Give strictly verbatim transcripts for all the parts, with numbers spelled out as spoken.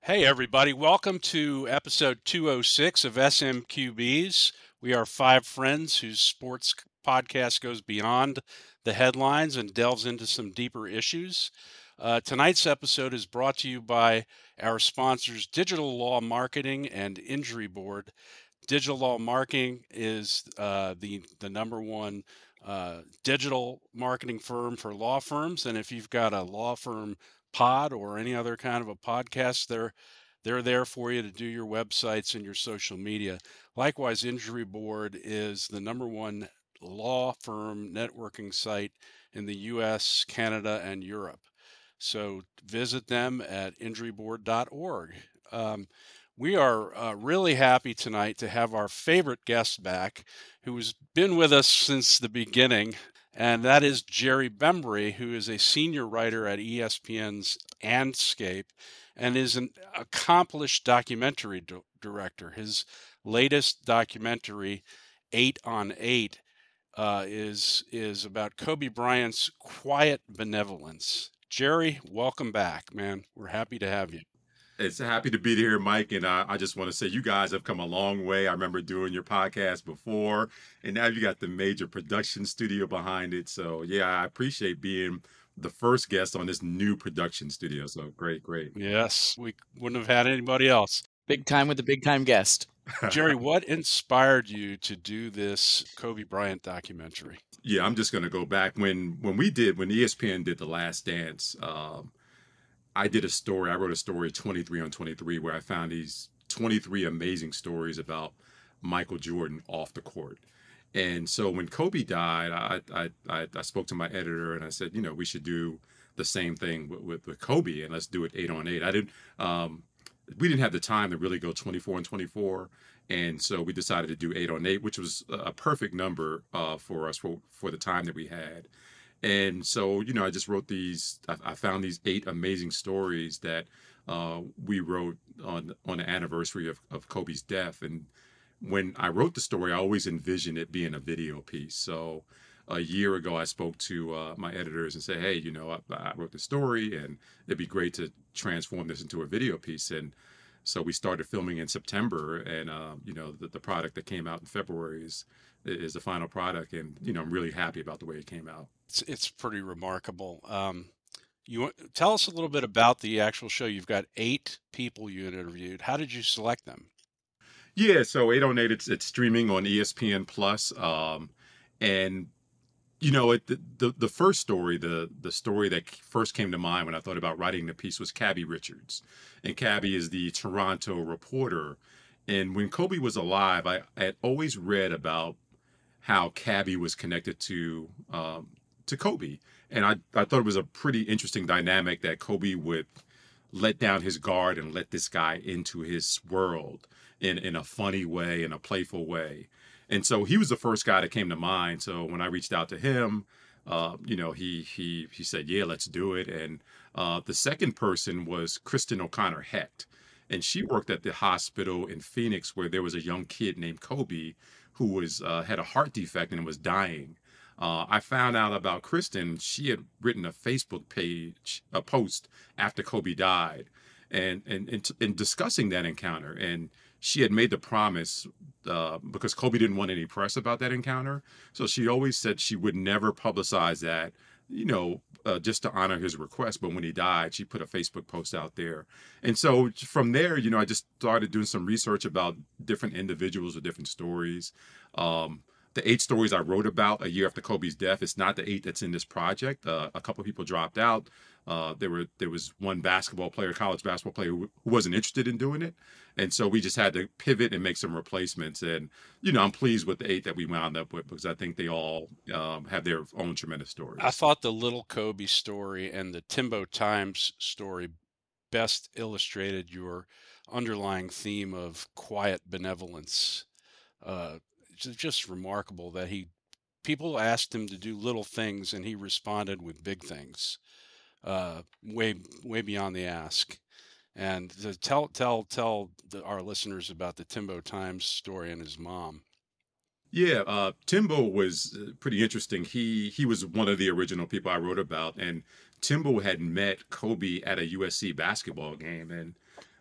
Hey, everybody. Welcome to episode two oh six of S M Q Bs. We are five friends whose sports c- podcast goes beyond the headlines and delves into some deeper issues. Uh, tonight's episode is brought to you by our sponsors, Digital Law Marketing and Injury Board. Digital Law Marketing is uh, the the number one uh, digital marketing firm for law firms, and if you've got a law firm pod or any other kind of a podcast, they're they're there for you to do your websites and your social media. Likewise, Injury Board is the number one law firm networking site in the U S, Canada, and Europe. So visit them at injury board dot org. Um, we are uh, really happy tonight to have our favorite guest back, who's been with us since the beginning, and that is Jerry Bembry, who is a senior writer at E S P N's Andscape and is an accomplished documentary do- director. His latest documentary, Eight on Eight, uh, is is about Kobe Bryant's quiet benevolence. Jerry, welcome back, man. We're happy to have you. It's happy to be here, Mike. And uh, I just want to say you guys have come a long way. I remember doing your podcast before, and now you got the major production studio behind it. So, yeah, I appreciate being the first guest on this new production studio. So, great, great. Yes, we wouldn't have had anybody else. Big time with the big time guest. Jerry, what inspired you to do this Kobe Bryant documentary? Yeah, I'm just going to go back when when we did when E S P N did The Last Dance. Um, I did a story. I wrote a story twenty-three on twenty-three where I found these twenty-three amazing stories about Michael Jordan off the court. And so when Kobe died, I I, I, I spoke to my editor and I said, you know, we should do the same thing with, with, with Kobe and let's do it eight on eight. I didn't. Um, we didn't have the time to really go twenty-four and twenty-four, and so we decided to do eight on eight, which was a perfect number uh, for us for for the time that we had. And so, you know, I just wrote these. I, I found these eight amazing stories that uh, we wrote on on the anniversary of, of Kobe's death. And when I wrote the story, I always envisioned it being a video piece. So a year ago, I spoke to uh, my editors and said, "Hey, you know, I, I wrote the story, and it'd be great to transform this into a video piece." And so we started filming in September, and uh, you know, the, the product that came out in February is is the final product, and you know, I'm really happy about the way it came out. It's it's pretty remarkable. Um, you want- tell us a little bit about the actual show. You've got eight people you interviewed. How did you select them? Yeah, so eight on eight, it's it's streaming on E S P N Plus, um, and you know, it, the, the the first story, the the story that first came to mind when I thought about writing the piece was Cabby Richards, and Cabby is the Toronto reporter. And when Kobe was alive, I, I had always read about how Cabby was connected to um, to Kobe, and I I thought it was a pretty interesting dynamic that Kobe would let down his guard and let this guy into his world in in a funny way, in a playful way. And so he was the first guy that came to mind. So when I reached out to him, uh, you know, he he he said, "Yeah, let's do it." And uh, the second person was Kristen O'Connor Hecht, and she worked at the hospital in Phoenix where there was a young kid named Kobe who was uh, had a heart defect and was dying. Uh, I found out about Kristen. She had written a Facebook page, a post after Kobe died, and and and, and discussing that encounter. And she had made the promise uh, because Kobe didn't want any press about that encounter. So she always said she would never publicize that, you know, uh, just to honor his request. But when he died, she put a Facebook post out there. And so from there, you know, I just started doing some research about different individuals with different stories. Um, the eight stories I wrote about a year after Kobe's death, it's not the eight that's in this project. Uh, a couple of people dropped out. Uh, there were there was one basketball player, college basketball player, who, who wasn't interested in doing it, and so we just had to pivot and make some replacements. And you know, I'm pleased with the eight that we wound up with because I think they all um, have their own tremendous I stories. thought the little Kobe story and the Timbo Times story best illustrated your underlying theme of quiet benevolence. Uh, it's just remarkable that he people asked him to do little things and he responded with big things, uh, way way beyond the ask. And to tell tell tell the, our listeners about the Timbo Times story and his mom. Yeah, uh, Timbo was uh, pretty interesting. He he was one of the original people I wrote about, and Timbo had met Kobe at a U S C basketball game, and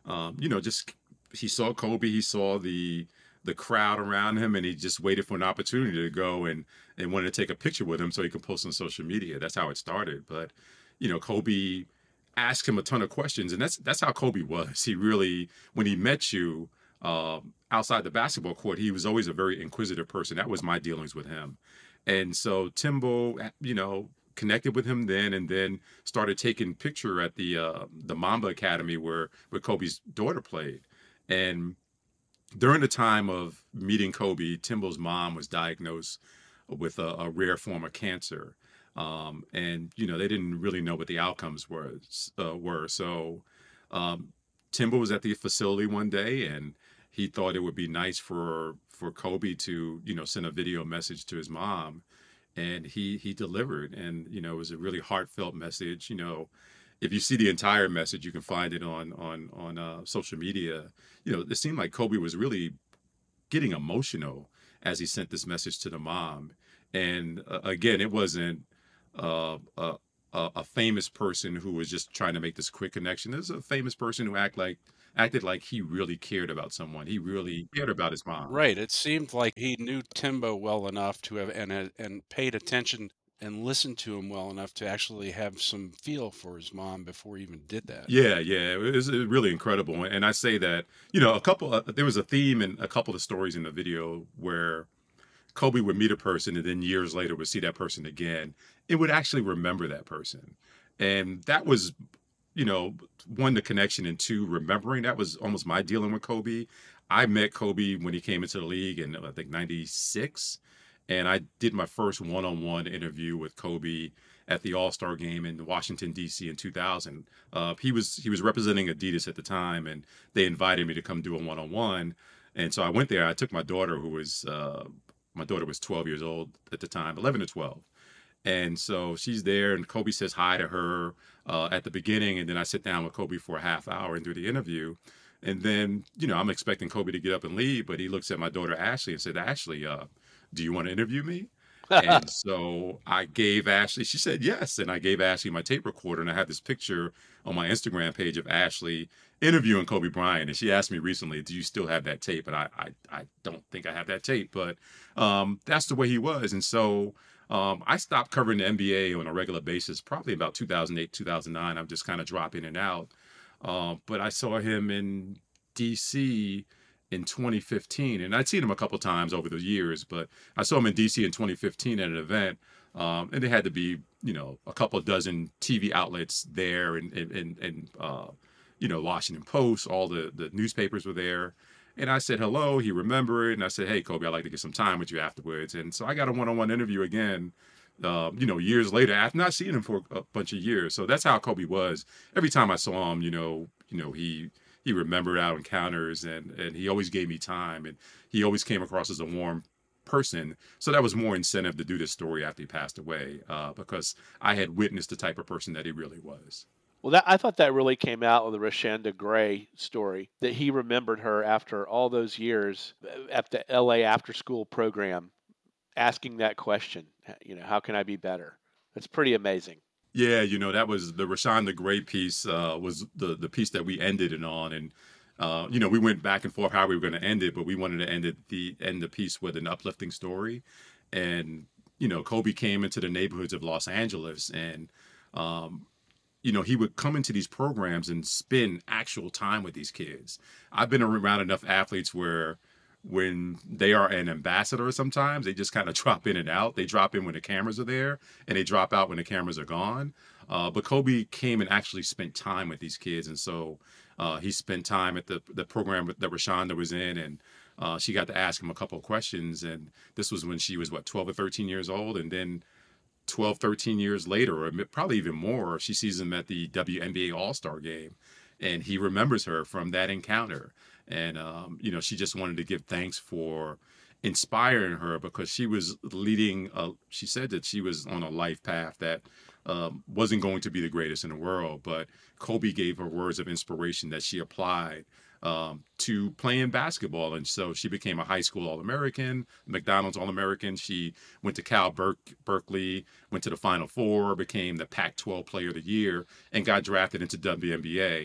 um, you know, just he saw Kobe, he saw the the crowd around him, and he just waited for an opportunity to go and and wanted to take a picture with him so he could post on social media. That's how it started. But you know, Kobe asked him a ton of questions, and that's that's how Kobe was. He really, when he met you um, outside the basketball court, he was always a very inquisitive person. That was my dealings with him, and so Timbo, uh, you know, connected with him then, and then started taking picture at the uh, the Mamba Academy where where Kobe's daughter played, and during the time of meeting Kobe, Timbo's mom was diagnosed with a, a rare form of cancer. Um, and you know they didn't really know what the outcomes were. Uh, were so um, Timbo was at the facility one day, and he thought it would be nice for for Kobe to you know send a video message to his mom, and he he delivered, and you know it was a really heartfelt message. You know, if you see the entire message, you can find it on on on uh, social media. You know, it seemed like Kobe was really getting emotional as he sent this message to the mom. And uh, again, it wasn't uh, a, a a famous person who was just trying to make this quick connection. There's a famous person who act like acted like he really cared about someone. He really cared about his mom. Right. It seemed like he knew Timbo well enough to have and had- and paid attention and listened to him well enough to actually have some feel for his mom before he even did that. Yeah, yeah, it was uh, really incredible. And I say that, you know, a couple, uh, there was a theme in a couple of stories in the video where Kobe would meet a person and then years later would see that person again. It would actually remember that person. And that was, you know, one, the connection, and two, remembering. That was almost my dealing with Kobe. I met Kobe when he came into the league in, I think, ninety-six. And I did my first one on one interview with Kobe at the All Star game in Washington, D C in two thousand. Uh, he was he was representing Adidas at the time, and they invited me to come do a one on one. And so I went there. I took my daughter, who was uh, my daughter was twelve years old at the time, eleven to twelve. And so she's there, and Kobe says hi to her uh, at the beginning, and then I sit down with Kobe for a half hour and do the interview. And then, you know, I'm expecting Kobe to get up and leave, but he looks at my daughter Ashley and said, "Ashley, uh, do you want to interview me?" And so I gave Ashley, she said yes. And I gave Ashley my tape recorder. And I have this picture on my Instagram page of Ashley interviewing Kobe Bryant. And she asked me recently, "Do you still have that tape?" And I, I, I don't think I have that tape, but um, that's the way he was. And so um, I stopped covering the N B A on a regular basis, probably about two thousand eight, two thousand nine. I'm just kind of dropping in and out. Uh, but I saw him in D C in twenty fifteen, and I'd seen him a couple times over the years, but I saw him in D C in twenty fifteen at an event, um, and there had to be, you know, a couple dozen T V outlets there, and and and, and uh, you know, Washington Post, all the the newspapers were there, and I said hello. He remembered, and I said, "Hey, Kobe, I'd like to get some time with you afterwards." And so I got a one-on-one interview again. Um, you know, years later, after not seeing him for a bunch of years. So that's how Kobe was. Every time I saw him, you know, you know, he he remembered our encounters, and and he always gave me time, and he always came across as a warm person. So that was more incentive to do this story after he passed away, uh, because I had witnessed the type of person that he really was. Well, that I thought that really came out with the Rashanda Gray story, that he remembered her after all those years uh, at the L A after school program, asking that question. You know, how can I be better? That's pretty amazing. Yeah, you know, that was the Rashawn Gray piece, uh, was the the piece that we ended it on. And uh, you know, we went back and forth how we were going to end it, but we wanted to end it the end the piece with an uplifting story. And you know, Kobe came into the neighborhoods of Los Angeles, and um, you know, he would come into these programs and spend actual time with these kids. I've been around enough athletes where when they are an ambassador, sometimes they just kind of drop in and out. They drop in when the cameras are there, and they drop out when the cameras are gone. Uh, but Kobe came and actually spent time with these kids. And so uh, he spent time at the, the program that Rashonda was in, and uh, she got to ask him a couple of questions. And this was when she was, what, twelve or thirteen years old. And then twelve, thirteen years later, or probably even more, she sees him at the W N B A All-Star game, and he remembers her from that encounter. And um, you know, she just wanted to give thanks for inspiring her, because she was leading a, she said that she was on a life path that um, wasn't going to be the greatest in the world, but Kobe gave her words of inspiration that she applied um, to playing basketball. And so she became a high school All-American, McDonald's All-American. She went to Cal Berk- Berkeley, went to the Final Four, became the Pac twelve Player of the Year, and got drafted into W N B A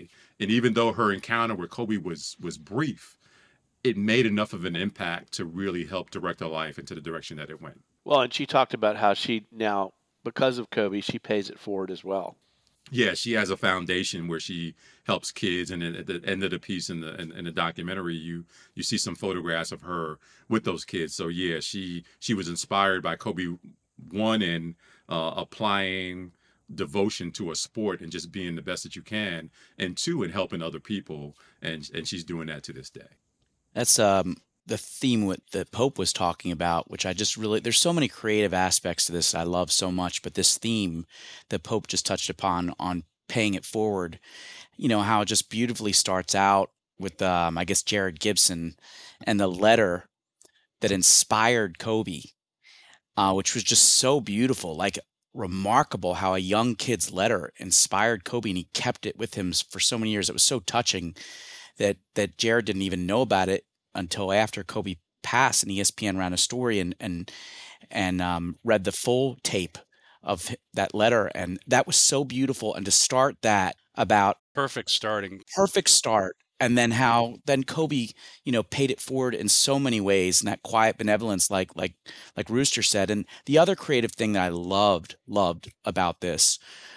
And even though her encounter with Kobe was was brief, it made enough of an impact to really help direct her life into the direction that it went. Well, and she talked about how she now, because of Kobe, she pays it forward as well. Yeah, she has a foundation where she helps kids, and then at the end of the piece in the in, in the documentary, you you see some photographs of her with those kids. So yeah, she she was inspired by Kobe, one, in uh, applying devotion to a sport and just being the best that you can, and two, in helping other people, and and she's doing that to this day. That's um the theme what the Pope was talking about, which I just really there's so many creative aspects to this I love so much, but this theme that Pope just touched upon on paying it forward, you know, how it just beautifully starts out with um I guess Jared Gibson and the letter that inspired Kobe, uh, which was just so beautiful, like remarkable how a young kid's letter inspired Kobe and he kept it with him s- for so many years. It was so touching that that Jared didn't even know about it until after Kobe passed, and E S P N ran a story and and and um, read the full tape of h- that letter, and that was so beautiful. And to start that about Perfect starting. perfect start, and then how then Kobe, you know, paid it forward in so many ways, and that quiet benevolence, like like like Rooster said. And the other creative thing that I loved loved about this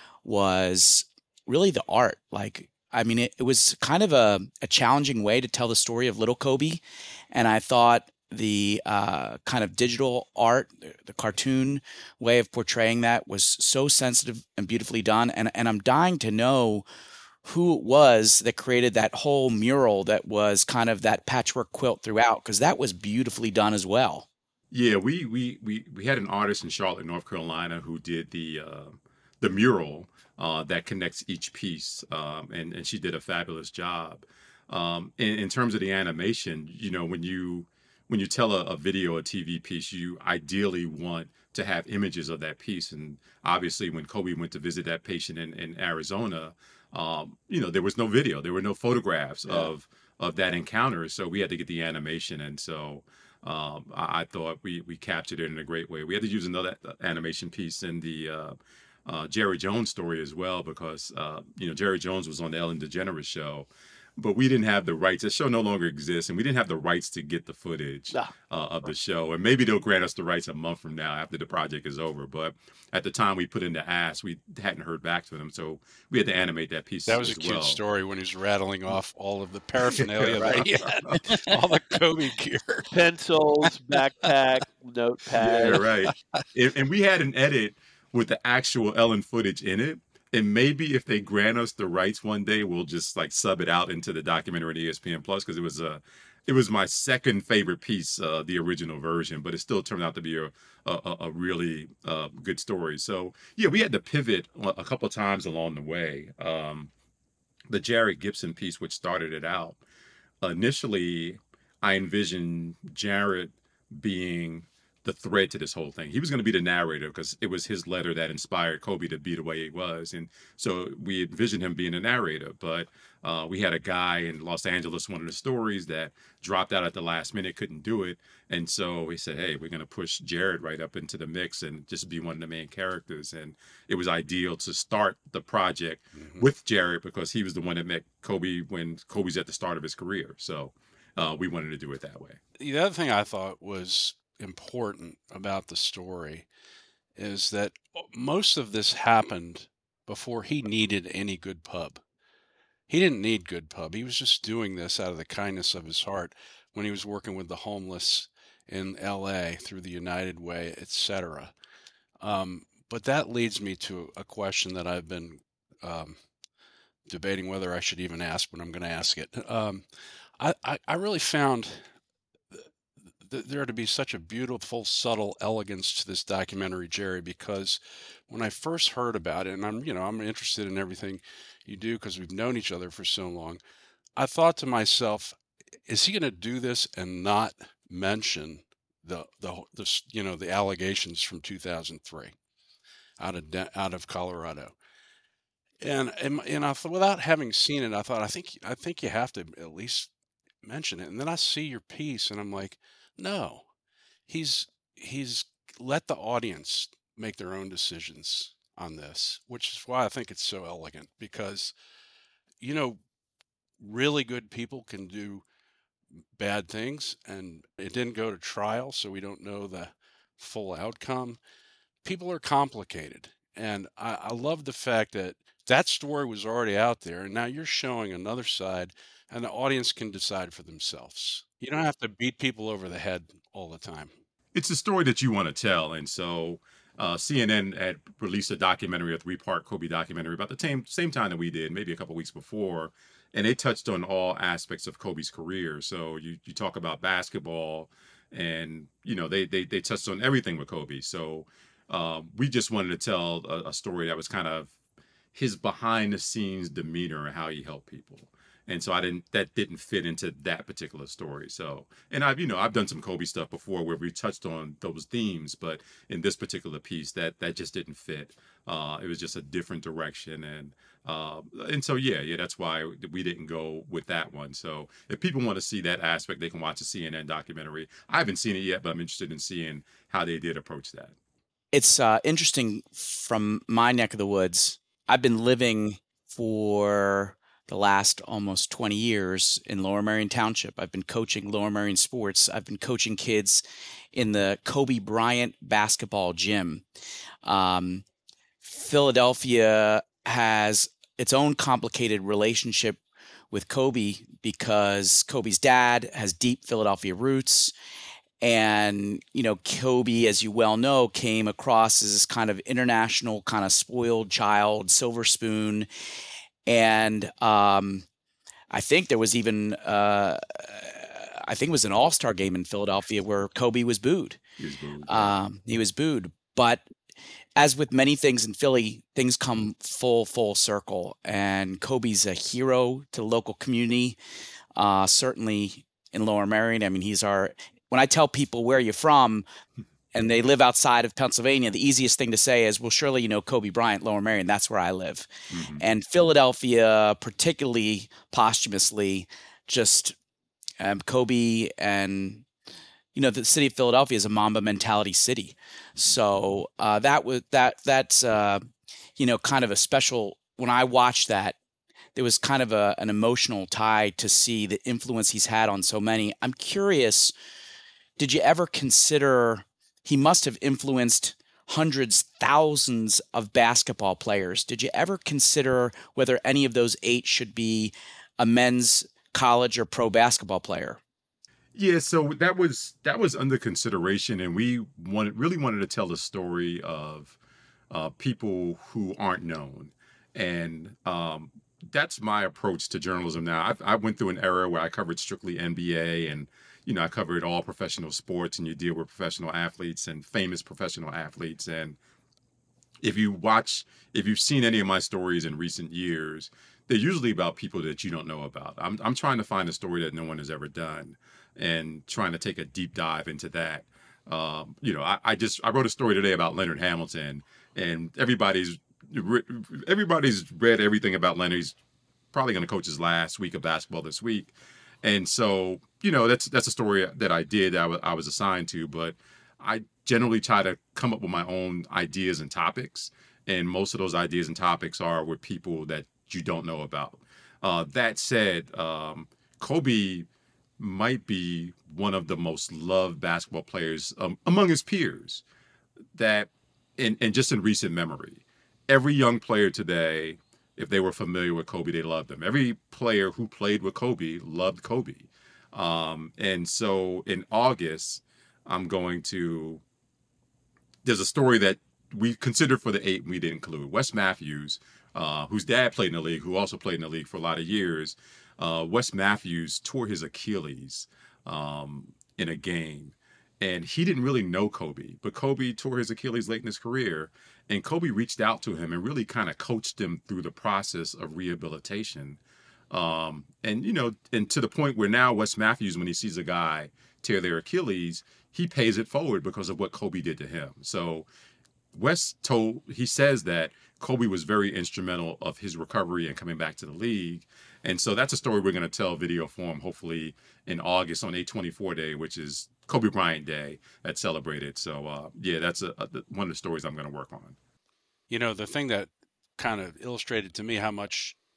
was really the art. Like, I mean, it, it was kind of a, a challenging way to tell the story of little Kobe. And I thought the uh, kind of digital art, the, the cartoon way of portraying that was so sensitive and beautifully done. And, and I'm dying to know who it was that created that whole mural that was kind of that patchwork quilt throughout, because that was beautifully done as well. Yeah, we we we we had an artist in Charlotte, North Carolina, who did the uh, the mural uh, that connects each piece, um, and and she did a fabulous job. Um, in, in terms of the animation, you know, when you when you tell a, a video, a T V piece, you ideally want to have images of that piece. And obviously, when Kobe went to visit that patient in, in Arizona, um, you know, there was no video, there were no photographs Yeah. of of that encounter, so we had to get the animation, and so. Um, I, I thought we we captured it in a great way. We had to use another uh, animation piece in the uh, uh, Jerry Jones story as well because uh, you know Jerry Jones was on the Ellen DeGeneres show, but we didn't have the rights. The show no longer exists, and we didn't have the rights to get the footage Ah, uh, of the show. And maybe they'll grant us the rights a month from now after the project is over. But at the time we put in the ask, we hadn't heard back from them, so we had to animate that piece That was a as cute well. story when he's rattling off all of the paraphernalia Right. that he had, all the Kobe gear. pencils, backpack, Yeah, notepad. right. And, and we had an edit with the actual Ellen footage in it. And maybe if they grant us the rights one day, we'll just like sub it out into the documentary on E S P N Plus because it was a, it was my second favorite piece, uh, the original version, but it still turned out to be a a, a a really uh, good story. So yeah, we had to pivot a a couple times along the way. Um, the Jared Gibson piece, which started it out, initially I envisioned Jared being the thread to this whole thing. He was going to be the narrator because it was his letter that inspired Kobe to be the way he was. And so we envisioned him being a narrator. But uh, we had a guy in Los Angeles, one of the stories that dropped out at the last minute, couldn't do it. And so we said, hey, we're going to push Jared right up into the mix and just be one of the main characters. And it was ideal to start the project Mhm. with Jared because he was the one that met Kobe when Kobe's at the start of his career. So uh, we wanted to do it that way. The other thing I thought was important about the story is that most of this happened before he needed any good pub. He didn't need good pub. He was just doing this out of the kindness of his heart when he was working with the homeless in L A through the United Way, et cetera. Um, but that leads me to a question that I've been um, debating whether I should even ask, but I'm going to ask it. Um, I, I, I really found th- there to be such a beautiful, subtle elegance to this documentary, Jerry, because when I first heard about it, and I'm, you know, I'm interested in everything you do because we've known each other for so long. I thought to myself, is he going to do this and not mention the the wh- the s- you know the allegations from two thousand three out of De- out of Colorado? And and, and I thought, without having seen it, I thought I think I think you have to at least mention it. And then I see your piece, and I'm like, no, he's he's let the audience make their own decisions on this, which is why I think it's so elegant because you know really good people can do bad things, and it didn't go to trial, so we don't know the full outcome. People are complicated, and I, I love the fact that that story was already out there, and now you're showing another side, and the audience can decide for themselves. You don't have to beat people over the head all the time. It's a story that you want to tell. And so uh, C N N had released a documentary, a three part Kobe documentary, about the same, same time that we did, maybe a couple weeks before. And they touched on all aspects of Kobe's career. So you, you talk about basketball, and, you know, they, they, they touched on everything with Kobe. So um, we just wanted to tell a, a story that was kind of his behind the scenes demeanor and how he helped people. And so I didn't, that didn't fit into that particular story. So, and I've, you know, I've done some Kobe stuff before where we touched on those themes, but in this particular piece, that, that just didn't fit. Uh, it was just a different direction. And, uh, and so, yeah, yeah, that's why we didn't go with that one. So if people want to see that aspect, they can watch a C N N documentary. I haven't seen it yet, but I'm interested in seeing how they did approach that. It's uh, interesting from my neck of the woods. I've been living for the last almost twenty years in Lower Merion Township. I've been coaching Lower Merion sports. I've been coaching kids in the Kobe Bryant basketball gym. Um, Philadelphia has its own complicated relationship with Kobe because Kobe's dad has deep Philadelphia roots. And, you know, Kobe, as you well know, came across as this kind of international, kind of spoiled child, silver spoon. And um, I think there was even, uh, I think it was an all-star game in Philadelphia where Kobe was booed. He was booed. Um, he was booed. But as with many things in Philly, things come full, full circle. And Kobe's a hero to the local community, uh, certainly in Lower Merion. I mean, he's our... When I tell people where you're from and they live outside of Pennsylvania, the easiest thing to say is, well, surely you know Kobe Bryant, Lower Merion, that's where I live. Mm-hmm. And Philadelphia, particularly posthumously, just um, Kobe and, you know, the city of Philadelphia is a Mamba mentality city. So uh, that was that that's, uh, you know, kind of a special, when I watched that, there was kind of a, an emotional tie to see the influence he's had on so many. I'm curious, did you ever consider he must have influenced hundreds, thousands of basketball players? Did you ever consider whether any of those eight should be a men's college or pro basketball player? Yeah, so that was that was under consideration, and we wanted really wanted to tell the story of uh, people who aren't known, and um, that's my approach to journalism now. I've, I went through an era where I covered strictly N B A, and you know I covered all professional sports, and you deal with professional athletes and famous professional athletes. And if you watch, if you've seen any of my stories in recent years, they're usually about people that you don't know about. I'm I'm trying to find a story that no one has ever done, and trying to take a deep dive into that. Um, you know, I, I just I wrote a story today about Leonard Hamilton, and everybody's everybody's read everything about Leonard. He's probably going to coach his last week of basketball this week, and so you know that's that's a story that I did that I, w- I was assigned to, but I generally try to come up with my own ideas and topics, and most of those ideas and topics are with people that you don't know about. Uh, that said, um, Kobe might be one of the most loved basketball players um, among his peers. That, in, and just in recent memory, every young player today, if they were familiar with Kobe, they loved him. Every player who played with Kobe loved Kobe. Um, and so in August, I'm going to, there's a story that we considered for the eight and we didn't include. Wes Matthews, uh, whose dad played in the league, who also played in the league for a lot of years. Uh, Wes Matthews tore his Achilles um, in a game. And he didn't really know Kobe, but Kobe tore his Achilles late in his career. And Kobe reached out to him and really kind of coached him through the process of rehabilitation. Um, and, you know, and to the point where now Wes Matthews, when he sees a guy tear their Achilles, he pays it forward because of what Kobe did to him. So Wes told, he says that Kobe was very instrumental of his recovery and coming back to the league. And so that's a story we're going to tell video form, hopefully in August on eight twenty-four Day, which is Kobe Bryant Day that's celebrated. So, uh, yeah, that's a, a, one of the stories I'm going to work on. You know, the thing that kind of illustrated to me how much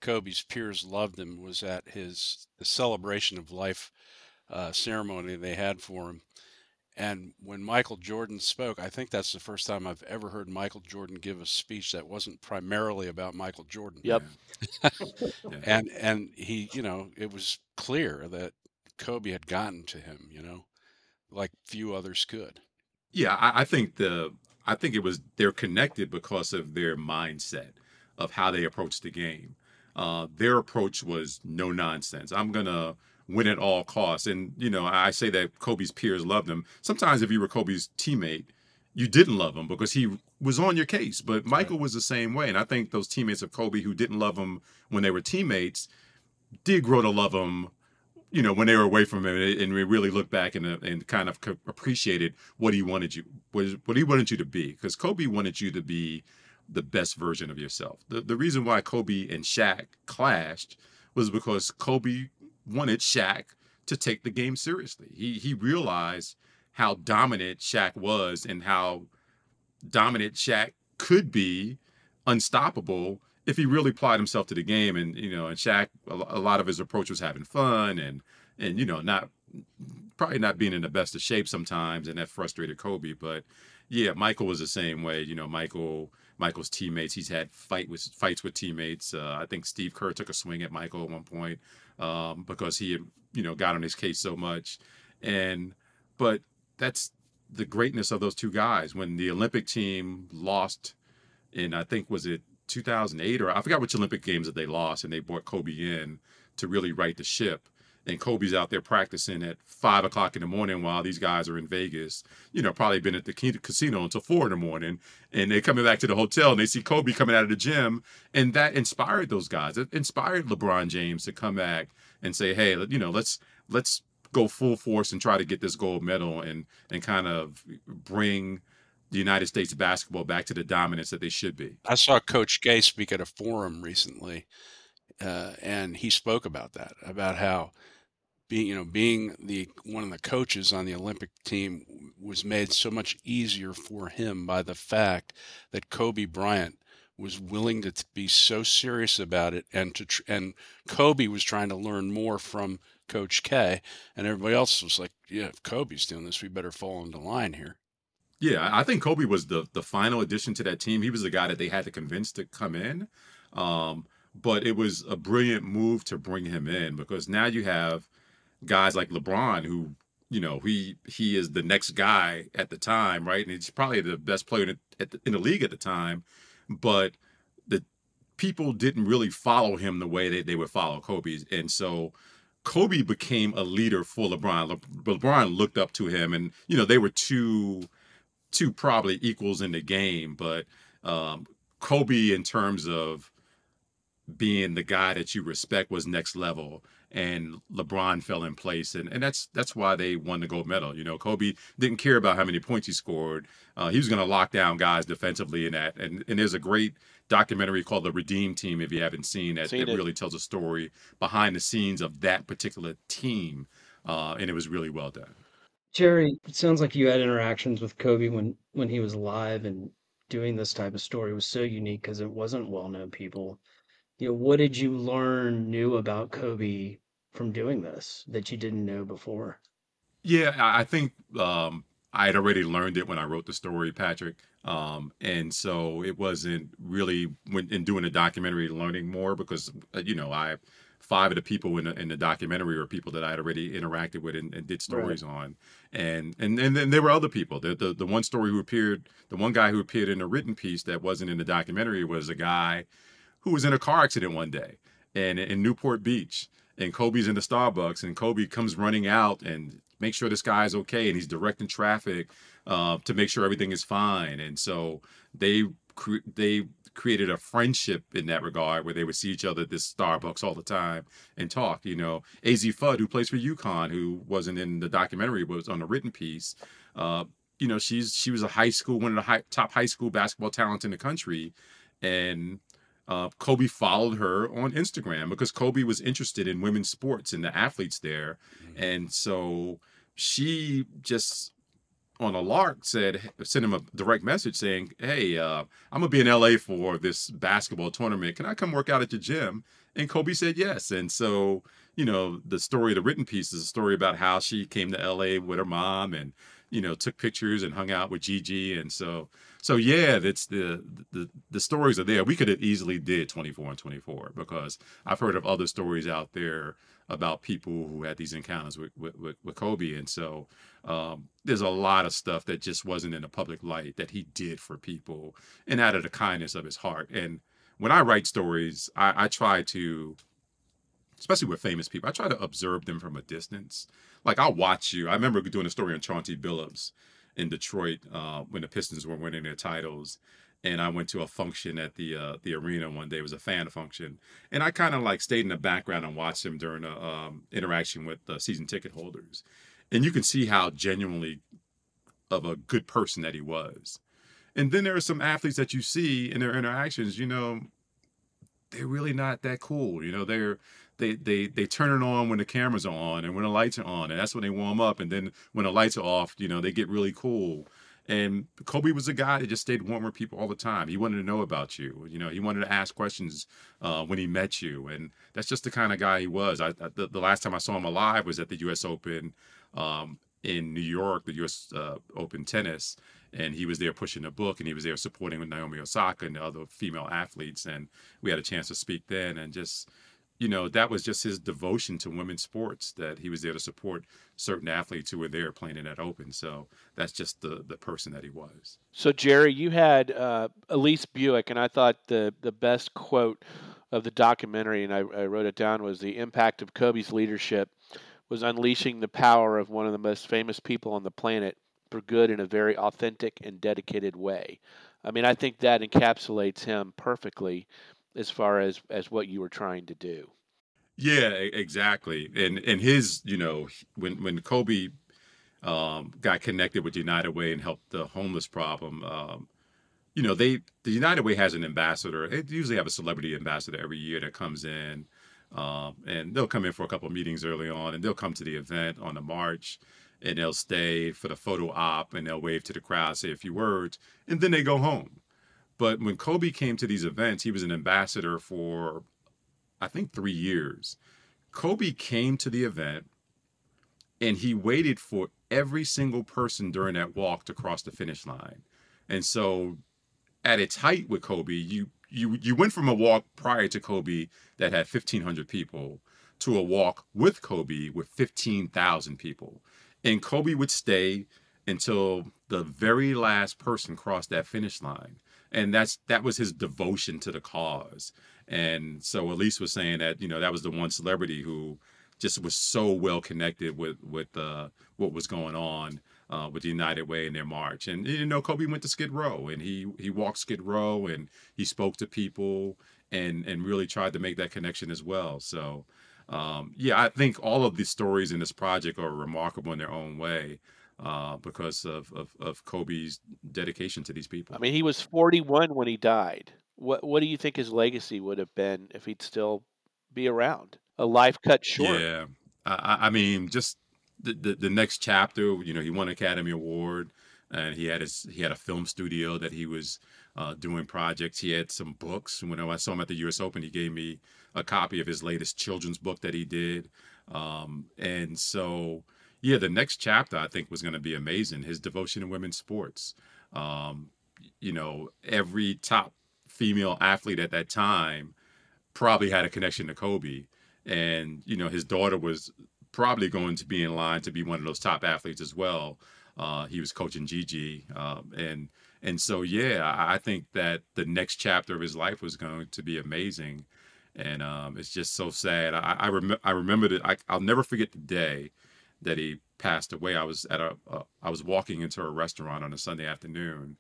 Kobe's peers loved him was at his the celebration of life uh, ceremony they had for him. And when Michael Jordan spoke, I think that's the first time I've ever heard Michael Jordan give a speech that wasn't primarily about Michael Jordan. Yep. Yeah. Yeah. And and he, you know, it was clear that Kobe had gotten to him, you know, like few others could. Yeah, I, I think the I think it was they're connected because of their mindset of how they approach the game. Uh, their approach was no nonsense. I'm gonna win at all costs, and you know I say that Kobe's peers loved him. Sometimes if you were Kobe's teammate, you didn't love him because he was on your case. But Michael was the same way, and I think those teammates of Kobe who didn't love him when they were teammates did grow to love him, you know, when they were away from him, and we really looked back and, uh, and kind of appreciated what he wanted you, what, what he wanted you to be, because Kobe wanted you to be the best version of yourself. The the reason why Kobe and Shaq clashed was because Kobe wanted Shaq to take the game seriously. He he realized how dominant Shaq was and how dominant Shaq could be, unstoppable, if he really applied himself to the game. And you know, and Shaq, a, a lot of his approach was having fun and and you know, not probably not being in the best of shape sometimes, and that frustrated Kobe. But yeah, Michael was the same way. You know, Michael Michael's teammates, he's had fight with fights with teammates. Uh, I think Steve Kerr took a swing at Michael at one point um, because he had, you know, got on his case so much. And but that's the greatness of those two guys. When the Olympic team lost in, I think, was it two thousand eight, or I forgot which Olympic games that they lost, and they brought Kobe in to really right the ship. And Kobe's out there practicing at five o'clock in the morning while these guys are in Vegas, you know, probably been at the casino until four in the morning. And they're coming back to the hotel and they see Kobe coming out of the gym. And that inspired those guys. It inspired LeBron James to come back and say, hey, you know, let's let's go full force and try to get this gold medal and and kind of bring the United States basketball back to the dominance that they should be. I saw Coach Gay speak at a forum recently, uh, and he spoke about that, about how being, you know, being the one of the coaches on the Olympic team was made so much easier for him by the fact that Kobe Bryant was willing to be so serious about it, and to tr- and Kobe was trying to learn more from Coach K, and everybody else was like, yeah, if Kobe's doing this, we better fall into line here. Yeah, I think Kobe was the the final addition to that team. He was the guy that they had to convince to come in. Um, but it was a brilliant move to bring him in, because now you have guys like LeBron who, you know, he he is the next guy at the time, right? And he's probably the best player in, at the, in the league at the time. But the people didn't really follow him the way that they would follow Kobe. And so Kobe became a leader for LeBron. Le- LeBron looked up to him, and, you know, they were two two probably equals in the game, but um, Kobe, in terms of being the guy that you respect, was next level, and LeBron fell in place, and, and that's that's why they won the gold medal. You know, Kobe didn't care about how many points he scored. Uh, he was going to lock down guys defensively in that, and and there's a great documentary called The Redeem Team, if you haven't seen that, Seen that it. really tells a story behind the scenes of that particular team, uh, and it was really well done. Jerry, it sounds like you had interactions with Kobe when when he was alive, and doing this type of story was so unique because it wasn't well-known people. You know, what did you learn new about Kobe from doing this that you didn't know before? Yeah, I I think um, I had already learned it when I wrote the story, Patrick. Um, and so it wasn't really when in doing the documentary learning more, because uh, you know, I five of the people in the, in the documentary are people that I had already interacted with and, and did Right. stories on, and and and then there were other people. The, the the one story who appeared, the one guy who appeared in a written piece that wasn't in the documentary was a guy who was in a car accident one day, and in Newport Beach, and Kobe's in the Starbucks, and Kobe comes running out and make sure this guy's okay, and he's directing traffic uh, to make sure everything is fine. And so they cre- they created a friendship in that regard, where they would see each other at this Starbucks all the time and talk. You know, A Z Fudd, who plays for UConn, who wasn't in the documentary but was on a written piece. Uh, you know, she's she was a high school one of the high, top high school basketball talents in the country, and uh, Kobe followed her on Instagram because Kobe was interested in women's sports and the athletes there. Mhm. And so she just on a lark said, sent him a direct message saying, hey, uh, I'm gonna be in L A for this basketball tournament. Can I come work out at your gym? And Kobe said yes. And so, you know, the story, the written piece is a story about how she came to L A with her mom and, you know, took pictures and hung out with Gigi. And so, so yeah, that's the, the, the stories are there. We could have easily did twenty-four and twenty-four because I've heard of other stories out there about people who had these encounters with, with, with, with Kobe. And so, um, there's a lot of stuff that just wasn't in the public light that he did for people and out of the kindness of his heart. And when I write stories, I, I try to, especially with famous people, I try to observe them from a distance. Like I'll watch you. I remember doing a story on Chauncey Billups in Detroit uh, when the Pistons were winning their titles, and I went to a function at the uh, the arena one day. It was a fan function, and I kind of like stayed in the background and watched him during a um, interaction with uh, season ticket holders, and you can see how genuinely of a good person that he was. And then there are some athletes that you see in their interactions, you know, they're really not that cool. You know, they're they they they turn it on when the cameras are on and when the lights are on, and that's when they warm up. And then when the lights are off, you know, they get really cool. And Kobe was a guy that just stayed warm with people all the time. He wanted to know about you. You know, he wanted to ask questions uh, when he met you, and that's just the kind of guy he was. I, I the, the last time I saw him alive was at the U S Open um, in New York, the U S uh, Open tennis, and he was there pushing the book, and he was there supporting with Naomi Osaka and the other female athletes, and we had a chance to speak then, and just you know that was just his devotion to women's sports, that he was there to support certain athletes who were there playing in that Open. So that's just the the person that he was. So Jerry, you had uh, Elise Buick, and I thought the the best quote of the documentary, and I, I wrote it down, was the impact of Kobe's leadership was unleashing the power of one of the most famous people on the planet for good in a very authentic and dedicated way. I mean, I think that encapsulates him perfectly as far as as what you were trying to do. Yeah, e- exactly. And and his, you know, when when Kobe um, got connected with United Way and helped the homeless problem, um, you know, they the United Way has an ambassador. They usually have a celebrity ambassador every year that comes in, um, and they'll come in for a couple of meetings early on, and they'll come to the event on the march, and they'll stay for the photo op, and they'll wave to the crowd, say a few words, and then they go home. But when Kobe came to these events, he was an ambassador for I think three years. Kobe came to the event and he waited for every single person during that walk to cross the finish line. And so at its height with Kobe, you you you went from a walk prior to Kobe that had fifteen hundred people to a walk with Kobe with fifteen thousand people. And Kobe would stay until the very last person crossed that finish line. And that's that was his devotion to the cause. And so Elise was saying that, you know, that was the one celebrity who just was so well connected with with uh, what was going on uh, with the United Way and their march. And you know, Kobe went to Skid Row and he he walked Skid Row and he spoke to people and and really tried to make that connection as well. So um, yeah, I think all of these stories in this project are remarkable in their own way uh, because of, of of Kobe's dedication to these I people. mean, he was forty-one when he died. What what do you think his legacy would have been if he'd still be around? A life cut short. Yeah, I, I I mean, just the, the the next chapter. You know, he won an Academy Award, and he had his he had a film studio that he was uh, doing projects. He had some books. When I saw him at the U S Open, he gave me a copy of his latest children's book that he did. Um, and so, yeah, the next chapter I think was going to be amazing. His devotion to women's sports. Um, you know, every top female athlete at that time probably had a connection to Kobe. And, you know, his daughter was probably going to be in line to be one of those top athletes as well. Uh, he was coaching Gigi. Um, and, and so, yeah, I I think that the next chapter of his life was going to be amazing. And um, it's just so sad. I, I, rem- I remember that I, I'll never forget the day that he passed away. I was at a, uh, I was walking into a restaurant on a Sunday afternoon,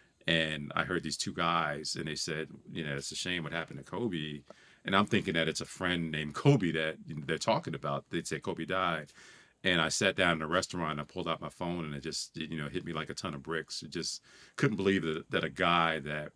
and I heard these two guys, and they said, you know, it's a shame what happened to Kobe. And I'm thinking that it's a friend named Kobe that you know, they're talking about. They'd say Kobe died. And I sat down in a restaurant and I pulled out my phone and it just, you know, hit me like a ton of bricks. It just couldn't believe that, that a guy that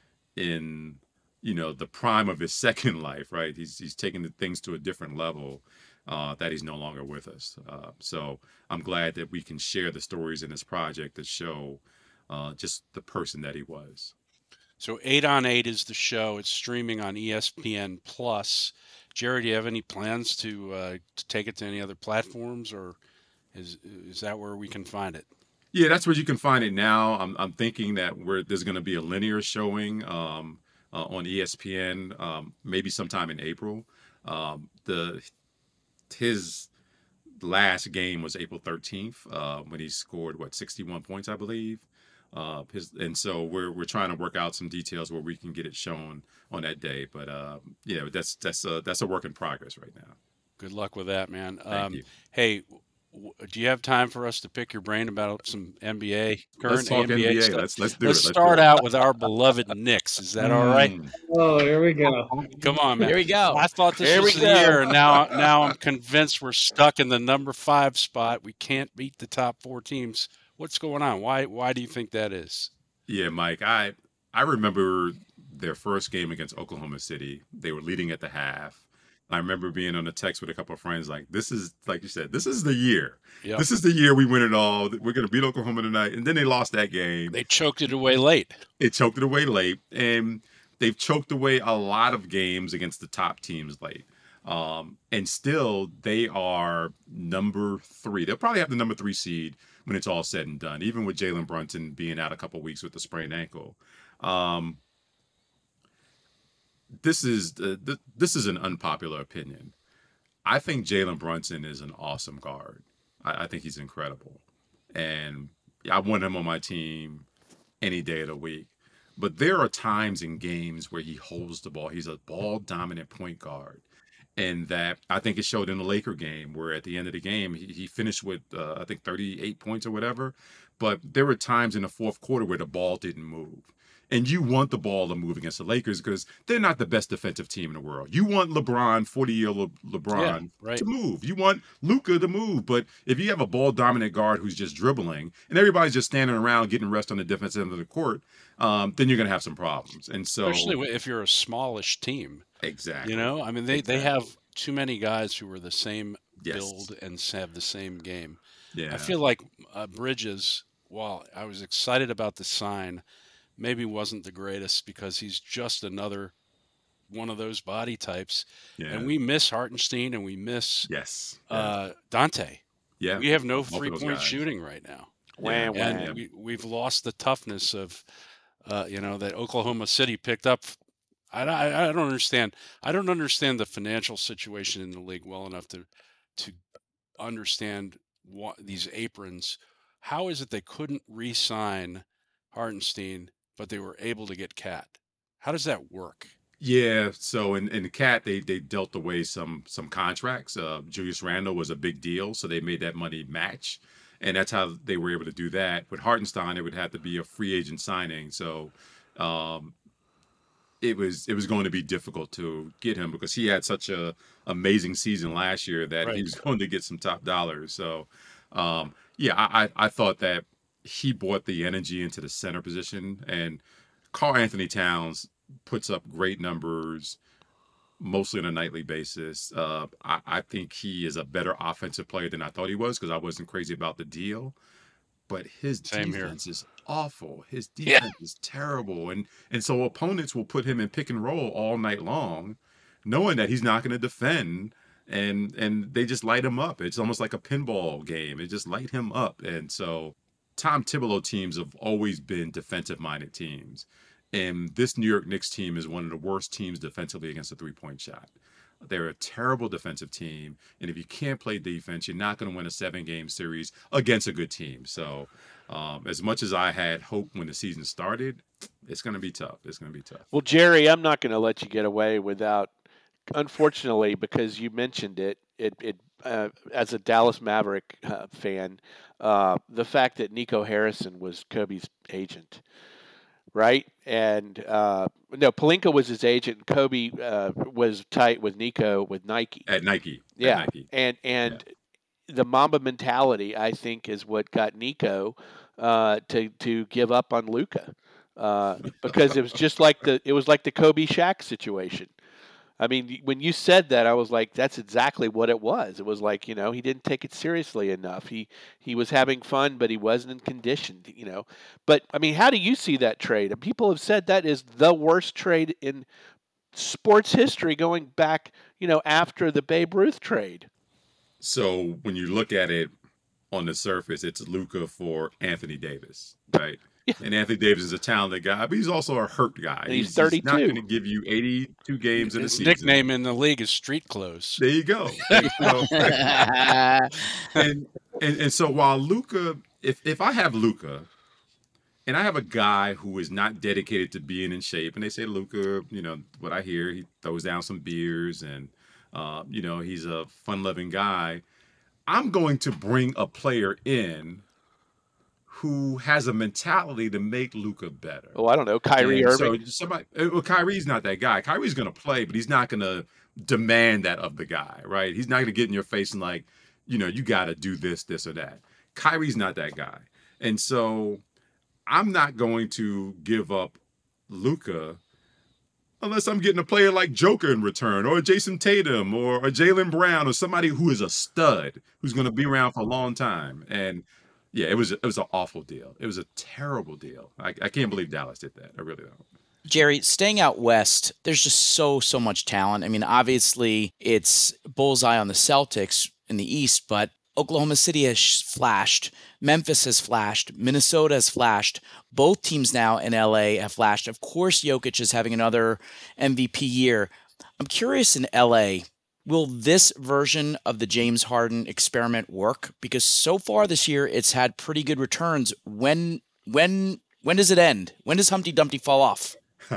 in, you know, the prime of his second life, right? He's, he's taking the things to a different level, uh, that he's no longer with us. Uh, so I'm glad that we can share the stories in this project that show uh, just the person that he was. So eight on eight is the show. It's streaming on E S P N Plus. Jerry, do you have any plans to uh, to take it to any other platforms, or is is that where we can find it? Yeah, that's where you can find it now. I'm I'm thinking that where there's going to be a linear showing um, uh, on E S P N, um, maybe sometime in April. Um, the his last game was April thirteenth uh, when he scored what sixty-one points, I believe. Uh, his and so we're we're trying to work out some details where we can get it shown on that day. But uh, yeah, that's that's a that's a work in progress right now. Good luck with that, man. Thank Um, you. hey, w- do you have time for us to pick your brain about some N B A, Let's current talk N B A N B A. stuff? Let's let's do Let's it. Let's do start it. out with our beloved Knicks. Is that all right? Mm. Oh, here we go. Come on, man. Here we go. I thought this Here was we the go. year, and now now I'm convinced we're stuck in the number five spot. We can't beat the top four teams. What's going on? Why why do you think that is? Yeah, Mike. I I remember their first game against Oklahoma City. They were leading at the half. I remember being on a text with a couple of friends, like, "This is like you said, this is the year. Yep. This is the year we win it all. We're going to beat Oklahoma tonight." And then they lost that game. They choked it away late. It choked it away late, and they've choked away a lot of games against the top teams late. Um, and still, they are number three. They'll probably have the number three seed when it's all said and done, even with Jalen Brunson being out a couple of weeks with the sprained ankle. Um, this is uh, th- this is an unpopular opinion. I think Jalen Brunson is an awesome guard. I, I think he's incredible, and I want him on my team any day of the week. But there are times in games where he holds the ball. He's a ball dominant point guard. And that I think it showed in the Laker game where at the end of the game, he, he finished with, uh, I think, thirty-eight points or whatever. But there were times in the fourth quarter where the ball didn't move. And you want the ball to move against the Lakers because they're not the best defensive team in the world. You want LeBron, forty-year Le- LeBron, Yeah, right. to move. You want Luka to move. But if you have a ball dominant guard who's just dribbling and everybody's just standing around getting rest on the defensive end of the court, um, then you're going to have some problems. And so, Especially if you're a smallish team. exactly. You know, I mean, they, they Exactly. have too many guys who are the same Yes. build and have the same game. Yeah. I feel like uh, Bridges, while I was excited about the sign, maybe wasn't the greatest because he's just another one of those body types. yeah. And we miss Hartenstein and we miss yes. Yeah. uh, Dante. yeah. We have no Both of those three-point guys. shooting right now. Wham, Yeah. And wham. we, we've lost the toughness of, uh, you know, that Oklahoma City picked up. I, I, I don't understand. I don't understand the financial situation in the league well enough to to understand what these aprons. How is it they couldn't re-sign Hartenstein, but they were able to get Cat? How does that work? Yeah, so in, in the Cat, they they dealt away some some contracts. Uh, Julius Randle was a big deal, so they made that money match, and that's how they were able to do that. With Hartenstein, it would have to be a free agent signing, so um, it was it was going to be difficult to get him because he had such a amazing season last year that Right. he was going to get some top dollars. So um, yeah, I, I I thought that he brought the energy into the center position, and Karl Anthony Towns puts up great numbers mostly on a nightly basis. Uh, I, I think he is a better offensive player than I thought he was because I wasn't crazy about the deal. But his Same here. defense is awful. His Yeah. defense is terrible. And and so opponents will put him in pick and roll all night long, knowing that he's not going to defend. And and they just light him up. It's almost like a pinball game. It just light him up. And so Tom Thibodeau teams have always been defensive minded teams. And this New York Knicks team is one of the worst teams defensively against a three-point shot. They're a terrible defensive team. And if you can't play defense, you're not going to win a seven-game series against a good team. So um, as much as I had hope when the season started, it's going to be tough. It's going to be tough. Well, Jerry, I'm not going to let you get away without, unfortunately, because you mentioned it, it, it uh, as a Dallas Maverick uh, fan, uh, the fact that Nico Harrison was Kobe's agent, right? And uh, no, Pelinka was his agent. Kobe uh, was tight with Nico with Nike. At Nike. At Yeah, Nike. and and the Mamba mentality, I think, is what got Nico uh, to to give up on Luka uh, because it was just like the it was like the Kobe Shaq situation. I mean, when you said that, I was like, that's exactly what it was. It was like, you know, he didn't take it seriously enough. He he was having fun, but he wasn't in condition, you know. But I mean, how do you see that trade? And people have said that is the worst trade in sports history, going back, you know, after the Babe Ruth trade. So when you look at it on the surface, it's Luka for Anthony Davis, right? Yeah. And Anthony Davis is a talented guy, but he's also a hurt guy. And he's thirty-two. not going to give you eighty-two games in a His season. nickname in the league is Street Clothes. There you go. And so, and, and and so while Luka, if if I have Luka, and I have a guy who is not dedicated to being in shape, and they say Luka, you know what I hear, he throws down some beers, and uh, you know he's a fun-loving guy. I'm going to bring a player in who has a mentality to make Luka better. Oh, I don't know, Kyrie And Irving. So somebody, well, Kyrie's not that guy. Kyrie's going to play, but he's not going to demand that of the guy, right? He's not going to get in your face and like, you know, you got to do this, this, or that. Kyrie's not that guy. And so I'm not going to give up Luka unless I'm getting a player like Joker in return, or Jason Tatum, or a Jaylen Brown, or somebody who is a stud, who's going to be around for a long time. And yeah, it was it was an awful deal. It was a terrible deal. I, I can't believe Dallas did that. I really don't. Jerry, staying out west, there's just so, so much talent. I mean, obviously, it's bullseye on the Celtics in the East, but Oklahoma City has flashed. Memphis has flashed. Minnesota has flashed. Both teams now in L A have flashed. Of course, Jokic is having another M V P year. I'm curious in L A, will this version of the James Harden experiment work? Because so far this year, it's had pretty good returns. When when when does it end? When does Humpty Dumpty fall off?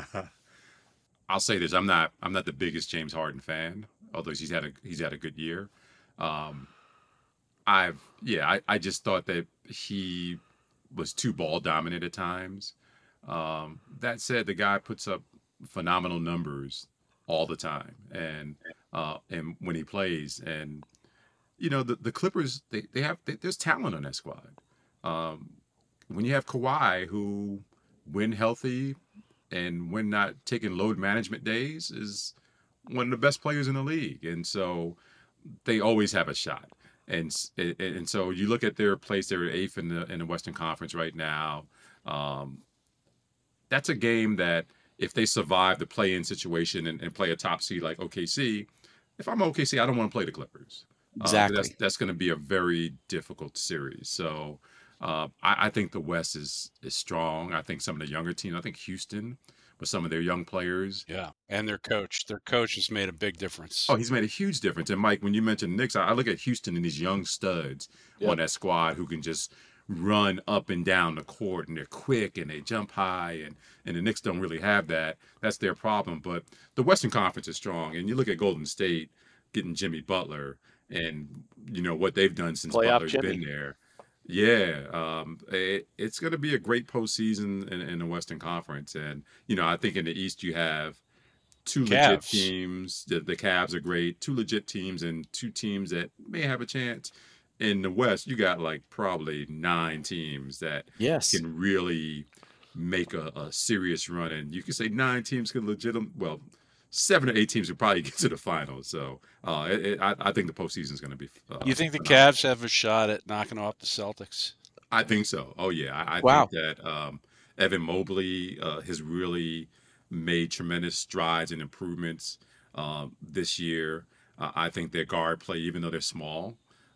I'll say this: I'm not I'm not the biggest James Harden fan, although he's had a he's had a good year. Um, I've yeah, I, I just thought that he was too ball dominant at times. Um, that said, the guy puts up phenomenal numbers all the time, and uh, and when he plays, and you know the, the Clippers, they they have they, there's talent on that squad. Um, when you have Kawhi, who when healthy and when not taking load management days, is one of the best players in the league, and so they always have a shot. And and so you look at their place; they're eighth in the in the Western Conference right now. Um, that's a game that if they survive the play-in situation and, and play a top seed like O K C, if I'm O K C, I don't want to play the Clippers. Exactly. Uh, that's that's going to be a very difficult series. So uh, I, I think the West is is strong. I think some of the younger teams. I think Houston with some of their young players. Yeah, and their coach. Their coach has made a big difference. Oh, he's made a huge difference. And Mike, when you mentioned Knicks, I, I look at Houston and these young studs Yep. on that squad who can just run up and down the court, and they're quick and they jump high, and and the Knicks don't really have that. That's their problem. But the Western Conference is strong, and you look at Golden State getting Jimmy Butler, and you know what they've done since Playoff Butler's Jimmy. been there. Yeah, um, it, it's going to be a great postseason in, in the Western Conference, and you know I think in the East you have two legit Cavs. teams. The, the Cavs are great. Two legit teams and two teams that may have a chance. In the West, you got like probably nine teams that Yes. can really make a, a serious run. And you can say nine teams can legitimate. Well, seven or eight teams would probably get to the finals. So uh, it, it, I, I think the postseason is going to be. Uh, You think the phenomenal. Cavs have a shot at knocking off the Celtics? I think so. Oh yeah, I, I Wow. think that um, Evan Mobley uh, has really made tremendous strides and improvements um, this year. Uh, I think their guard play, even though they're small,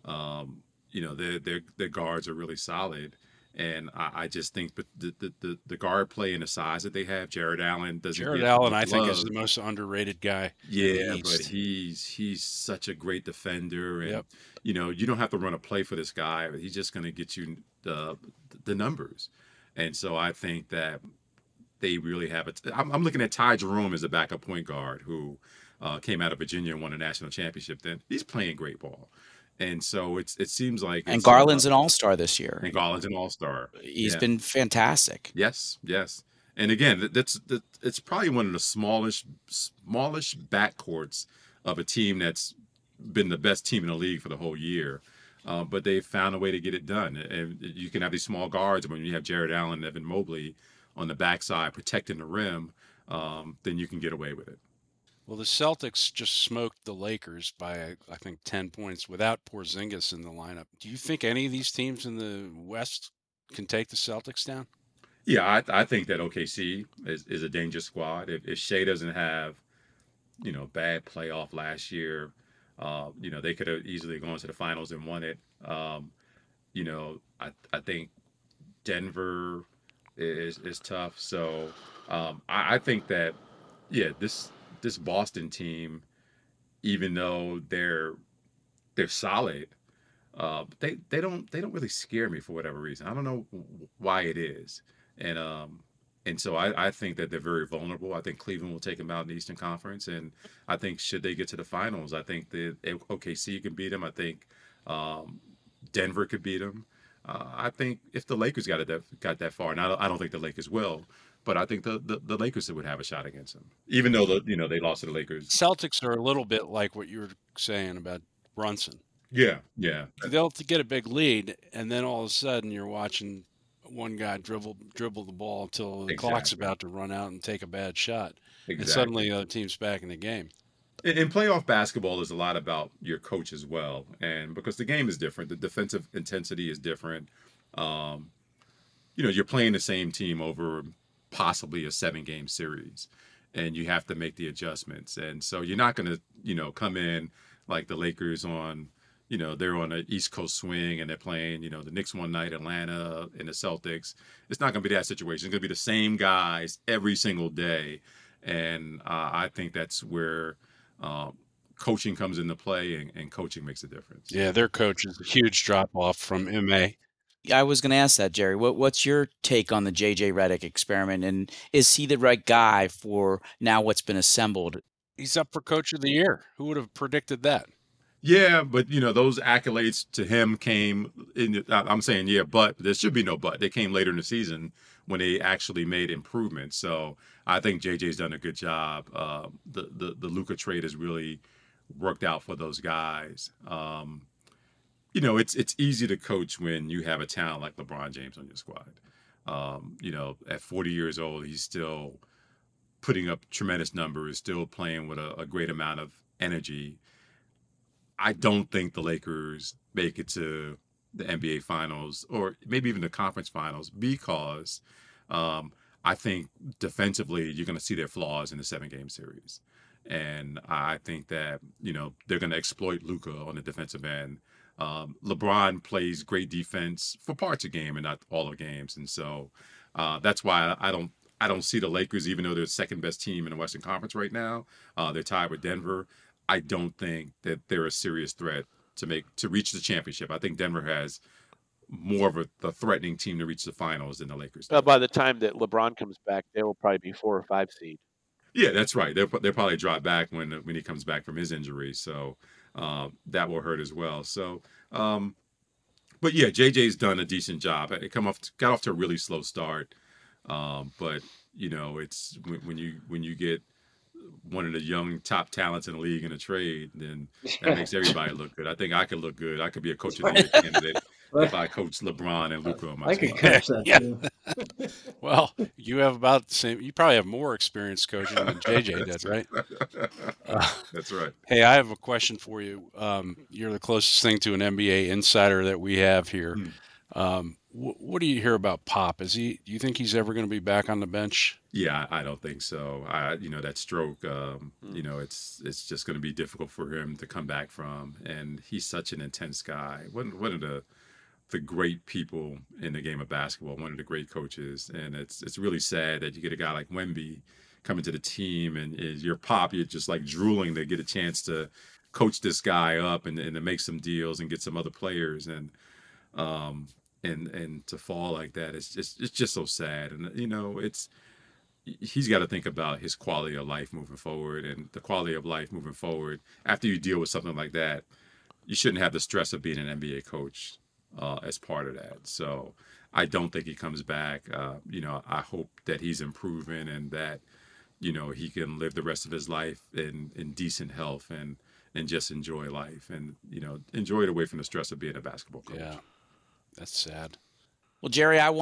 um, you know, their their their guards are really solid. And I, I just think that the, the the the guard play and the size that they have, Jared Allen doesn't Jared get Allen, enough I think, is love. the most underrated guy. Yeah, in the but East. he's he's such a great defender, and Yep. you know you don't have to run a play for this guy. He's just going to get you the the numbers, and so I think that they really have it. I'm, I'm looking at Ty Jerome as a backup point guard who uh, came out of Virginia and won a national championship. Then he's playing great ball, and so it's it seems like And it's, uh, Garland's an all-star this year. and Garland's an all star. He's Yeah. been fantastic. Yes, yes. And again, that- that's that, it's probably one of the smallest smallish backcourts of a team that's been the best team in the league for the whole year. Uh, but they've found a way to get it done. And you can have these small guards, when you have Jared Allen and Evan Mobley on the backside protecting the rim, um, then you can get away with it. Well, the Celtics just smoked the Lakers by, I think, ten points without Porzingis in the lineup. Do you think any of these teams in the West can take the Celtics down? Yeah, I, I think that O K C is, is a dangerous squad. If, if Shea doesn't have, you know, bad playoff last year, uh, you know, they could have easily gone to the finals and won it. Um, you know, I, I think Denver is is tough. So um, I, I think that yeah, this this Boston team, even though they're they're solid, uh, they they don't they don't really scare me for whatever reason. I don't know why it is, and um, and so I, I think that they're very vulnerable. I think Cleveland will take them out in the Eastern Conference, and I think should they get to the finals, I think that O K C can beat them. I think um, Denver could beat them. Uh, I think if the Lakers got it that, got that far, and I don't, I don't think the Lakers will, but I think the, the, the Lakers would have a shot against them, even though the you know they lost to the Lakers. Celtics are a little bit like what you were saying about Brunson. Yeah, yeah. They'll get a big lead, and then all of a sudden you're watching one guy dribble dribble the ball until the clock's Exactly. about to run out and take a bad shot, and Exactly. suddenly the other team's back in the game. In, in playoff basketball is a lot about your coach as well, and because the game is different, the defensive intensity is different. Um, you know, you're playing the same team over possibly a seven game series, and you have to make the adjustments. And so you're not going to, you know, come in like the Lakers on, you know, they're on an East Coast swing and they're playing, you know, the Knicks one night, Atlanta, and the Celtics. It's not going to be that situation. It's going to be the same guys every single day. And uh, I think that's where um, coaching comes into play, and, and coaching makes a difference. Yeah, their coach is a huge drop off from M A. I was going to ask that, Jerry. What what's your take on the J J Redick experiment, and is he the right guy for now what's been assembled? He's up for Coach of the Year. Who would have predicted that? Yeah, but you know those accolades to him came in. I'm saying yeah, but there should be no but. They came later in the season when they actually made improvements. So I think J J's done a good job. Uh, the the the Luka trade has really worked out for those guys. Um, you know, it's it's easy to coach when you have a talent like LeBron James on your squad. Um, you know, at forty years old, he's still putting up tremendous numbers, still playing with a, a great amount of energy. I don't think the Lakers make it to the N B A Finals or maybe even the conference finals because um, I think defensively you're going to see their flaws in the seven game series. And I think that, you know, they're going to exploit Luka on the defensive end. Um, LeBron plays great defense for parts of game and not all the games. And so uh, that's why I don't I don't see the Lakers, even though they're the second best team in the Western Conference right now. Uh, they're tied with Denver. I don't think that they're a serious threat to make to reach the championship. I think Denver has more of a, a threatening team to reach the finals than the Lakers do. Well, by the time that LeBron comes back, they will probably be four or five seed. Yeah, that's right. They'll, they'll probably drop back when when he comes back from his injury. So uh, that will hurt as well. So, um, but yeah, J J's done a decent job. It come off got off to a really slow start, um, but you know, it's when, when you when you get one of the young top talents in the league in a trade, then that makes everybody look good. I think I could look good. I could be a coach of the year candidate if I coach LeBron and Luka on my I squad. could coach that Yeah. too. Well, you have about the same. You probably have more experience coaching than J J did, right? Uh, That's right. hey, I have a question for you. Um, you're the closest thing to an N B A insider that we have here. Hmm. Um, wh- what do you hear about Pop? Is he? Do you think he's ever going to be back on the bench? Yeah, I I don't think so. I, you know, that stroke, um, Hmm. you know, it's it's just going to be difficult for him to come back from. And he's such an intense guy. One one of the the great people in the game of basketball, one of the great coaches. And it's it's really sad that you get a guy like Wemby coming to the team and is your Pop, you're just like drooling to get a chance to coach this guy up and, and to make some deals and get some other players. And um and and to fall like that, it's just it's just so sad. And you know, it's he's got to think about his quality of life moving forward, and the quality of life moving forward after you deal with something like that, you shouldn't have the stress of being an N B A coach uh, as part of that. So I don't think he comes back. Uh, you know, I hope that he's improving and that, you know, he can live the rest of his life in, in decent health and, and just enjoy life and, you know, enjoy it away from the stress of being a basketball coach. Yeah, that's sad. Well, Jerry, I want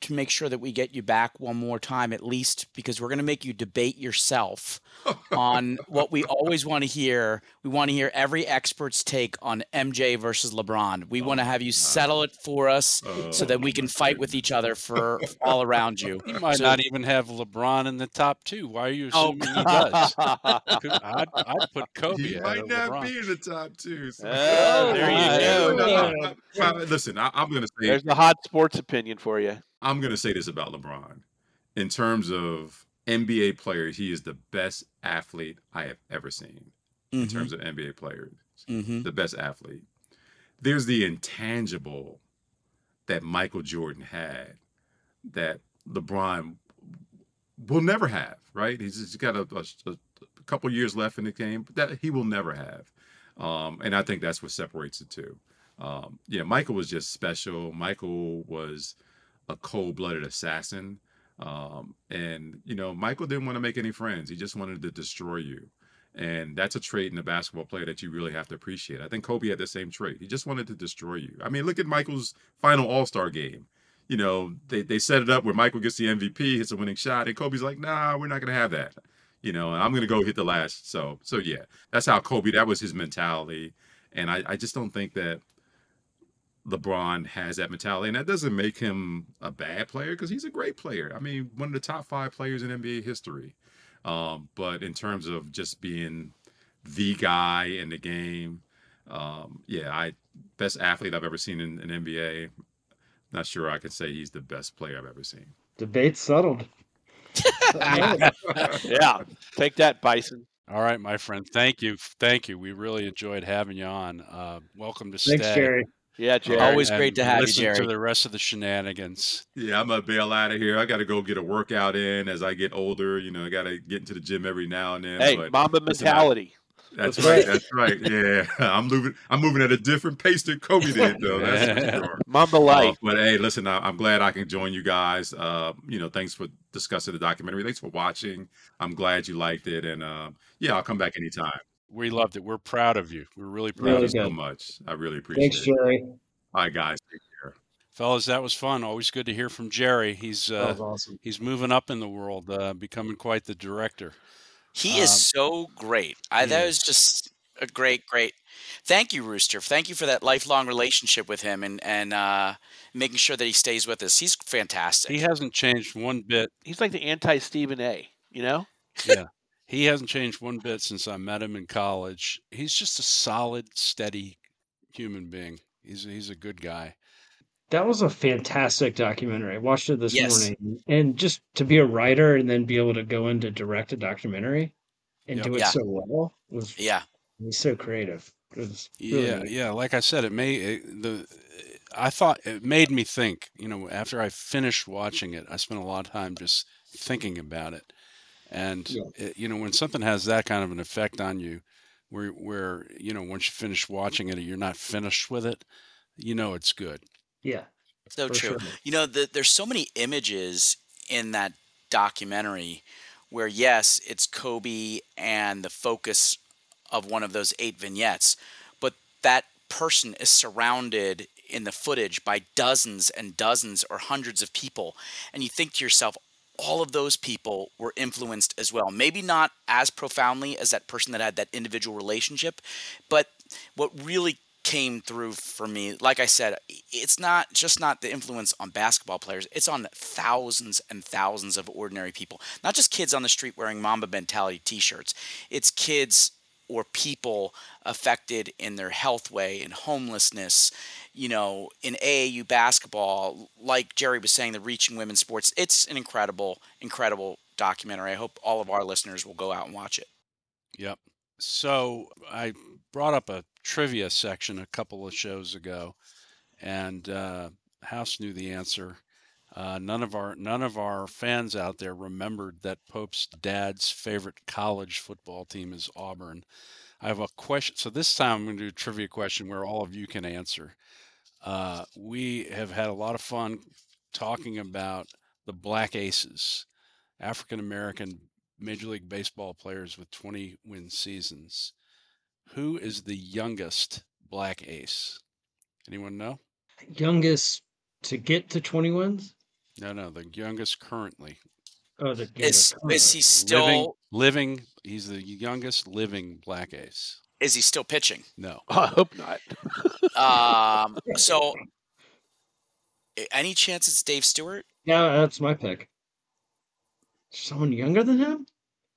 to make sure that we get you back one more time, at least, because we're going to make you debate yourself on what we always want to hear. We want to hear every expert's take on M J versus LeBron. We want to Oh, have you settle it for us so that oh we can my fight with goodness. each other for all around you. He might So, not even have LeBron in the top two. Why are you oh, assuming he does? Could, I'd, I'd put Kobe He ahead might of not LeBron. be in the top two. So. Uh, there you I- go. No, I- Yeah. I- well, listen, I, I'm gonna say There's the hot sports opinion for you. I'm gonna say this about LeBron. In terms of N B A players, he is the best athlete I have ever seen. In mhm, terms of N B A players, mhm. the best athlete. There's the intangible that Michael Jordan had that LeBron will never have, right? He's just got a, a, a couple years left in the game, but that he will never have. Um, and I think that's what separates the two. Um, yeah, Michael was just special. Michael was a cold-blooded assassin. Um, and, you know, Michael didn't want to make any friends. He just wanted to destroy you. And that's a trait in a basketball player that you really have to appreciate. I think Kobe had the same trait. He just wanted to destroy you. I mean, look at Michael's final All-Star game. You know, they, they set it up where Michael gets the M V P, hits a winning shot, and Kobe's like, nah, we're not going to have that. You know, I'm going to go hit the last. So, so yeah, that's how Kobe, that was his mentality. And I, I just don't think that LeBron has that mentality. And that doesn't make him a bad player because he's a great player. I mean, one of the top five players in N B A history. Um, but in terms of just being the guy in the game, um, yeah, I best athlete I've ever seen in an N B A. Not sure I can say he's the best player I've ever seen. Debate settled. Yeah, take that, Bison. All right, my friend. Thank you. Thank you. We really enjoyed having you on. Uh, welcome to Thanks, stay. Jerry. Yeah, Jerry. Always And great to have you, listen Jerry. to the rest of the shenanigans. Yeah, I'm gonna bail out of here. I got to go get a workout in as I get older. You know, I got to get into the gym every now and then. Hey, but Mamba listen, I- mentality. That's That's right. right. That's right. Yeah, I'm moving. I'm moving at a different pace than Kobe did, though. That's for sure. Mamba Uh, life. but hey, listen, I, I'm glad I can join you guys. Uh, you know, thanks for discussing the documentary. Thanks for watching. I'm glad you liked it, and uh, yeah, I'll come back anytime. We loved it. We're proud of you. We're really proud Really of you. so good. much. I really appreciate Thanks, it. Jerry. All right, guys. Take care. Fellas, that was fun. Always good to hear from Jerry. He's That uh, was awesome. he's moving up in the world, uh, becoming quite the director. He is Um, so great. I, he that was is. just a great, great. Thank you, Rooster. Thank you for that lifelong relationship with him and and uh, making sure that he stays with us. He's fantastic. He hasn't changed one bit. He's like the anti-Stephen A, you know? Yeah. He hasn't changed one bit since I met him in college. He's just a solid, steady human being. He's he's a good guy. That was a fantastic documentary. I watched it this Yes. morning. And just to be a writer and then be able to go in to direct a documentary and Yep. do it Yeah. so well was Yeah. he's so creative. It was really Yeah, neat. yeah. Like I said, it made it, the. I thought it made me think. You know, after I finished watching it, I spent a lot of time just thinking about it. And Yeah. it, you know, when something has that kind of an effect on you, where where you know, once you finish watching it, you're not finished with it. You know, it's good. Yeah, So for true. sure. You know, the, there's so many images in that documentary where, yes, it's Kobe and the focus of one of those eight vignettes, but that person is surrounded in the footage by dozens and dozens or hundreds of people. And you think to yourself, all of those people were influenced as well. Maybe not as profoundly as that person that had that individual relationship, but what really came through for me, like I said, it's not just not the influence on basketball players, it's on thousands and thousands of ordinary people. Not just kids on the street wearing Mamba mentality t-shirts. It's kids or people affected in their health way, in homelessness, you know, in A A U basketball, like Jerry was saying, the Reaching Women's Sports. It's an incredible, incredible documentary. I hope all of our listeners will go out and watch it. Yep. So I brought up a trivia section a couple of shows ago, and uh, House knew the answer. Uh, none of our none of our fans out there remembered that Pope's dad's favorite college football team is Auburn. I have a question. So this time I'm going to do a trivia question where all of you can answer. Uh, we have had a lot of fun talking about the Black Aces, African American Major League Baseball players with twenty win seasons. Who is the youngest Black Ace? Anyone know? Youngest to get to twenty wins? No, no, the youngest currently. Oh, the Is youngest is he currently. Living, still living, he's the youngest living Black Ace. is he still pitching? No. I hope not. Um, so a- any chance it's Dave Stewart? Yeah, that's my pick. Someone younger than him?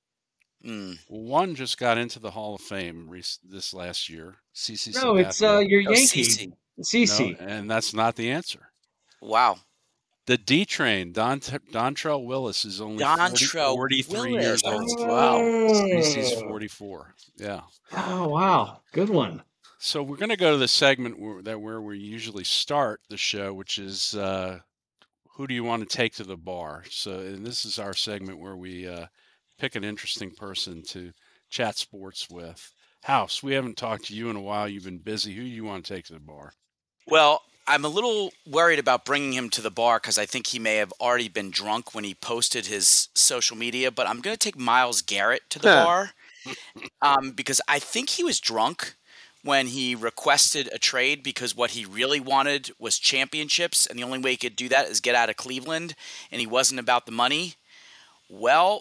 Hmm. One just got into the Hall of Fame rec- this last year. CeCe No, it's uh Sabathia. your Oh, Yankee, Cece. No, Cece. and that's not the answer. Wow. The D Train, Don Dontrell Willis, is only forty, Dontrell forty-three Willis. years old. Wow. CeCe's Oh, forty-four. Yeah. oh wow, good one. So we're going to go to the segment where, that where we usually start the show, which is uh, who do you want to take to the bar? So, and this is our segment where we uh, pick an interesting person to chat sports with. House, we haven't talked to you in a while. You've been busy. Who do you want to take to the bar? Well, I'm a little worried about bringing him to the bar because I think he may have already been drunk when he posted his social media. But I'm going to take Myles Garrett to the Huh. bar um, because I think he was drunk when he requested a trade because what he really wanted was championships, and the only way he could do that is get out of Cleveland, and he wasn't about the money. Well,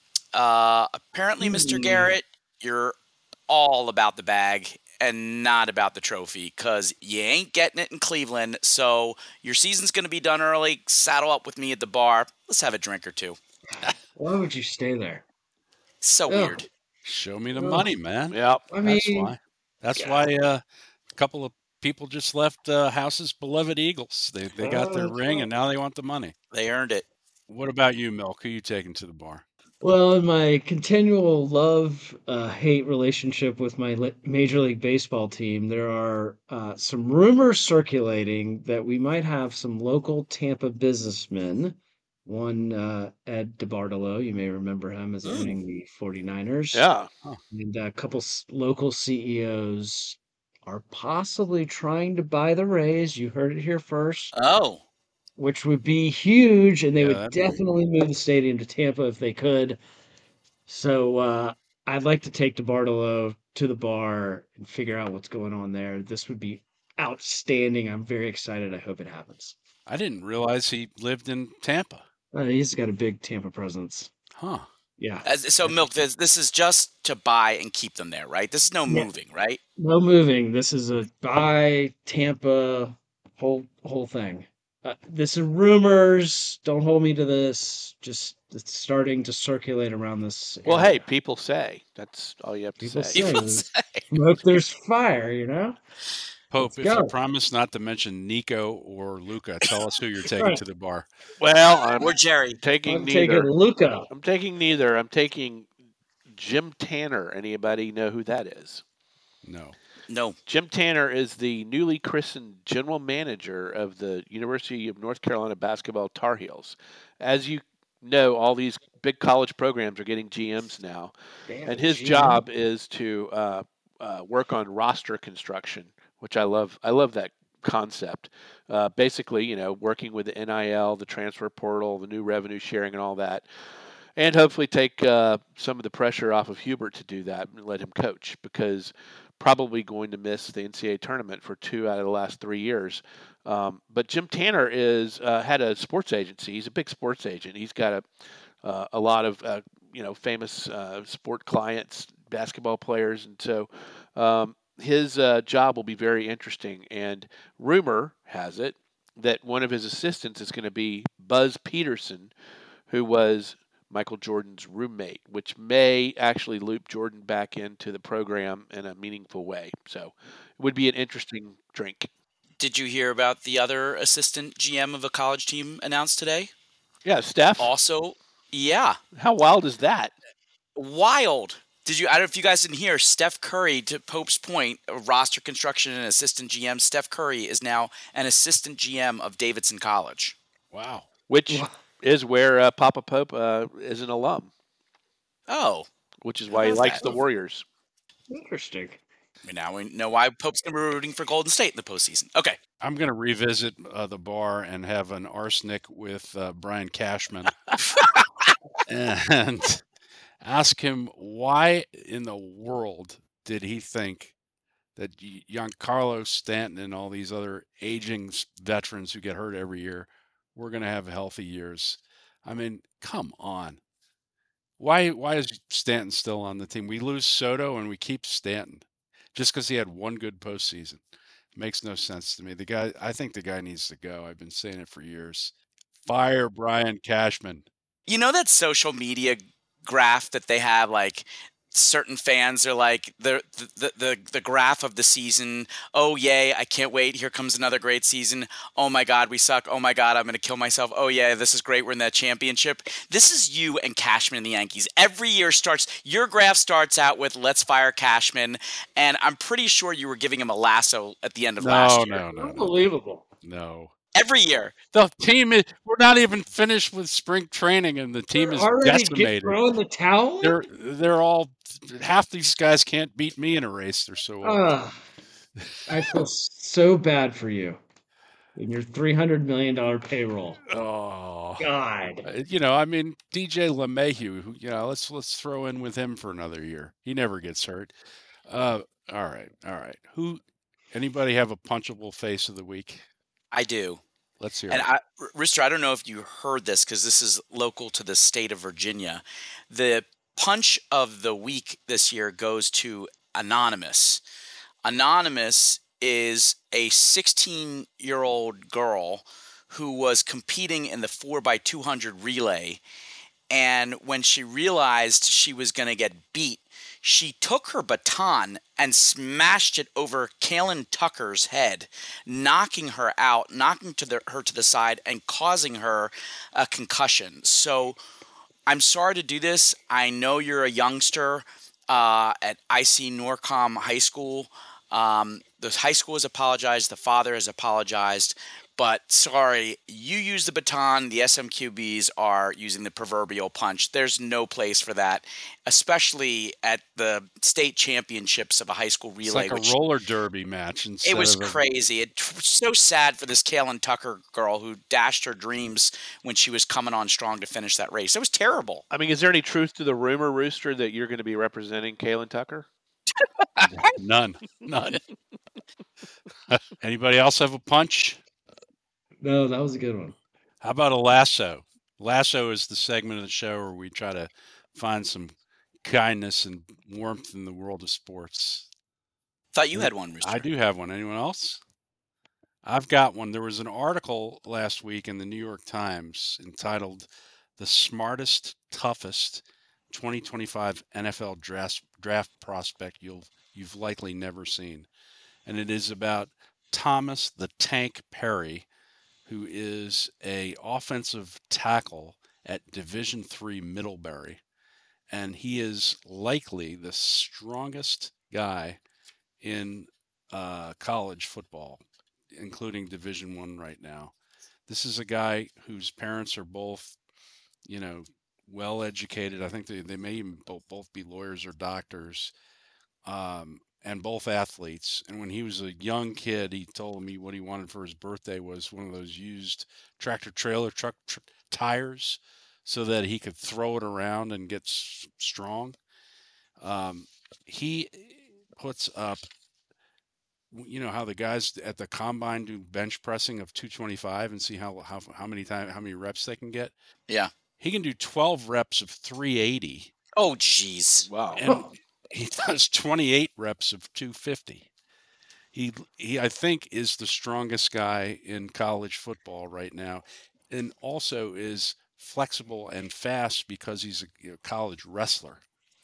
uh, apparently, Mister Hmm. Garrett, you're all about the bag and not about the trophy because you ain't getting it in Cleveland. So your season's going to be done early. Saddle up with me at the bar. Let's have a drink or two. Why would you stay there? So Ugh. weird. Show me the Ugh. money, man. Yeah. I That's mean, why. That's God. why uh, a couple of people just left uh, House's beloved Eagles. They they got Oh, their that's ring, right. and now they want the money. They earned it. What about you, Milk? Who you taking to the bar? Well, in my continual love uh, hate relationship with my li- Major League Baseball team, there are uh, some rumors circulating that we might have some local Tampa businessmen. One, uh, Ed DeBartolo, you may remember him as Mm. owning the 49ers. Yeah. And a couple s- local C E Os are possibly trying to buy the Rays. You heard it here first, Oh, which would be huge, and they Yeah, would that'd be- definitely move the stadium to Tampa if they could. So uh, I'd like to take DeBartolo to the bar and figure out what's going on there. This would be outstanding. I'm very excited. I hope it happens. I didn't realize he lived in Tampa. Uh, he's got a big Tampa presence. Huh. Yeah. as, so Milk, this, this is just to buy and keep them there, right? This is no Yeah. moving, right? No moving. This is a buy Tampa whole whole thing. Uh, this is rumors. Don't hold me to this. Just it's starting to circulate around this. Well, hey, area. people say. That's all you have to People say. say People there's say. smoke, there's fire. You know. Pope, Let's if you go. promise not to mention Nico or Luca, tell us who you're taking Right. to the bar. Well, I'm Or Jerry. taking I'm neither. taking Luca. I'm taking neither. I'm taking Jim Tanner. Anybody know who that is? No. No. Jim Tanner is the newly christened general manager of the University of North Carolina basketball Tar Heels. As you know, all these big college programs are getting G Ms now, Damn, and his G M. job is to uh, uh, work on roster construction, which I love. I love that concept. Uh, basically, you know, working with the N I L, the transfer portal, the new revenue sharing, and all that. And hopefully take uh, some of the pressure off of Hubert to do that and let him coach, because probably going to miss the N C double A tournament for two out of the last three years. Um, but Jim Tanner is uh, had a sports agency. He's a big sports agent. He's got a uh, a lot of uh, you know famous uh, sport clients, basketball players, and so um, his uh, job will be very interesting. And rumor has it that one of his assistants is going to be Buzz Peterson, who was Michael Jordan's roommate, which may actually loop Jordan back into the program in a meaningful way. So it would be an interesting drink. Did you hear about the other assistant G M of a college team announced today? Yeah, Steph. Also, yeah, How wild is that? wild. Did you? I don't know if you guys didn't hear. Steph Curry, to Pope's point, of roster construction and assistant G M. Steph Curry is now an assistant G M of Davidson College. Wow. Which Wow. is where uh, Papa Pope uh, is an alum, Oh, which is How why he about likes that? the Warriors. Interesting. now we know why Pope's going to be rooting for Golden State in the postseason. Okay. I'm going to revisit uh, the bar and have an arsenic with uh, Brian Cashman and ask him why in the world did he think that y- young Carlos Stanton and all these other aging s- veterans who get hurt every year we're going to have healthy years. I mean, come on. Why why is Stanton still on the team? We lose Soto and we keep Stanton just because he had one good postseason. Makes no sense to me. The guy, I think the guy needs to go. I've been saying it for years. Fire Brian Cashman. You know that social media graph that they have, like certain fans are like the the the the graph of the season. Oh yay, I can't wait. Here comes another great season. Oh my god, we suck. Oh my god, I'm going to kill myself. Oh yeah, this is great. We're in that championship. This is you and Cashman and the Yankees. Every year starts your graph starts out with let's fire Cashman, and I'm pretty sure you were giving him a lasso at the end of No, last year. no, no, no. Unbelievable. No. Every year. The team is, we're not even finished with spring training and the team They're is already get- decimated. throwing the towel in? They're they're all half these guys can't beat me in a race. They're so old. Ugh. I feel so bad for you in your three hundred million dollars payroll. Oh. God. Uh, You know, I mean, D J LeMahieu, who, you know, let's let's throw in with him for another year. He never gets hurt. Uh, all right, all right. Who? Anybody have a punchable face of the week? I do. Let's hear And it. I, R- Rooster, I don't know if you heard this because this is local to the state of Virginia. The punch of the week this year goes to Anonymous. Anonymous is a sixteen-year-old girl who was competing in the four by two hundred relay. And when she realized she was going to get beat, she took her baton and smashed it over Kaylin Tucker's head, knocking her out, knocking to the, her to the side, and causing her a concussion. So I'm sorry to do this. I know you're a youngster uh, at I C Norcom High School. Um, the high school has apologized. The father has apologized. But sorry, you use the baton. The S M Q Bs are using the proverbial punch. There's no place for that, especially at the state championships of a high school relay. It's like a which roller derby match. Instead it was of a- crazy. It was so sad for this Kaylin Tucker girl who dashed her dreams when she was coming on strong to finish that race. It was terrible. I mean, is there any truth to the rumor, Rooster, that you're going to be representing Kaylin Tucker? None, none. Anybody else have a punch? No, that was a good one. How about a lasso? Lasso is the segment of the show where we try to find some kindness and warmth in the world of sports. Thought you had one, Rooster. I do have one. Anyone else? I've got one. There was an article last week in the New York Times entitled "The Smartest, Toughest twenty twenty-five N F L Draft Draft Prospect You'll You've Likely Never Seen," and it is about Thomas the Tank Perry, who is a offensive tackle at Division three Middlebury, and he is likely the strongest guy in uh, college football, including Division One right now. This is a guy whose parents are both, you know, well educated. I think they, they may even both, both be lawyers or doctors, um, and both athletes. And when he was a young kid, he told me what he wanted for his birthday was one of those used tractor trailer truck tr- tires so that he could throw it around and get s- strong. Um, he puts up, you know, how the guys at the combine do bench pressing of two twenty-five and see how how, how many time how many reps they can get. Yeah. He can do twelve reps of three eighty, Oh, jeez. Wow. and he does twenty-eight reps of two fifty. He he I think is the strongest guy in college football right now, and also is flexible and fast because he's a you know, college wrestler.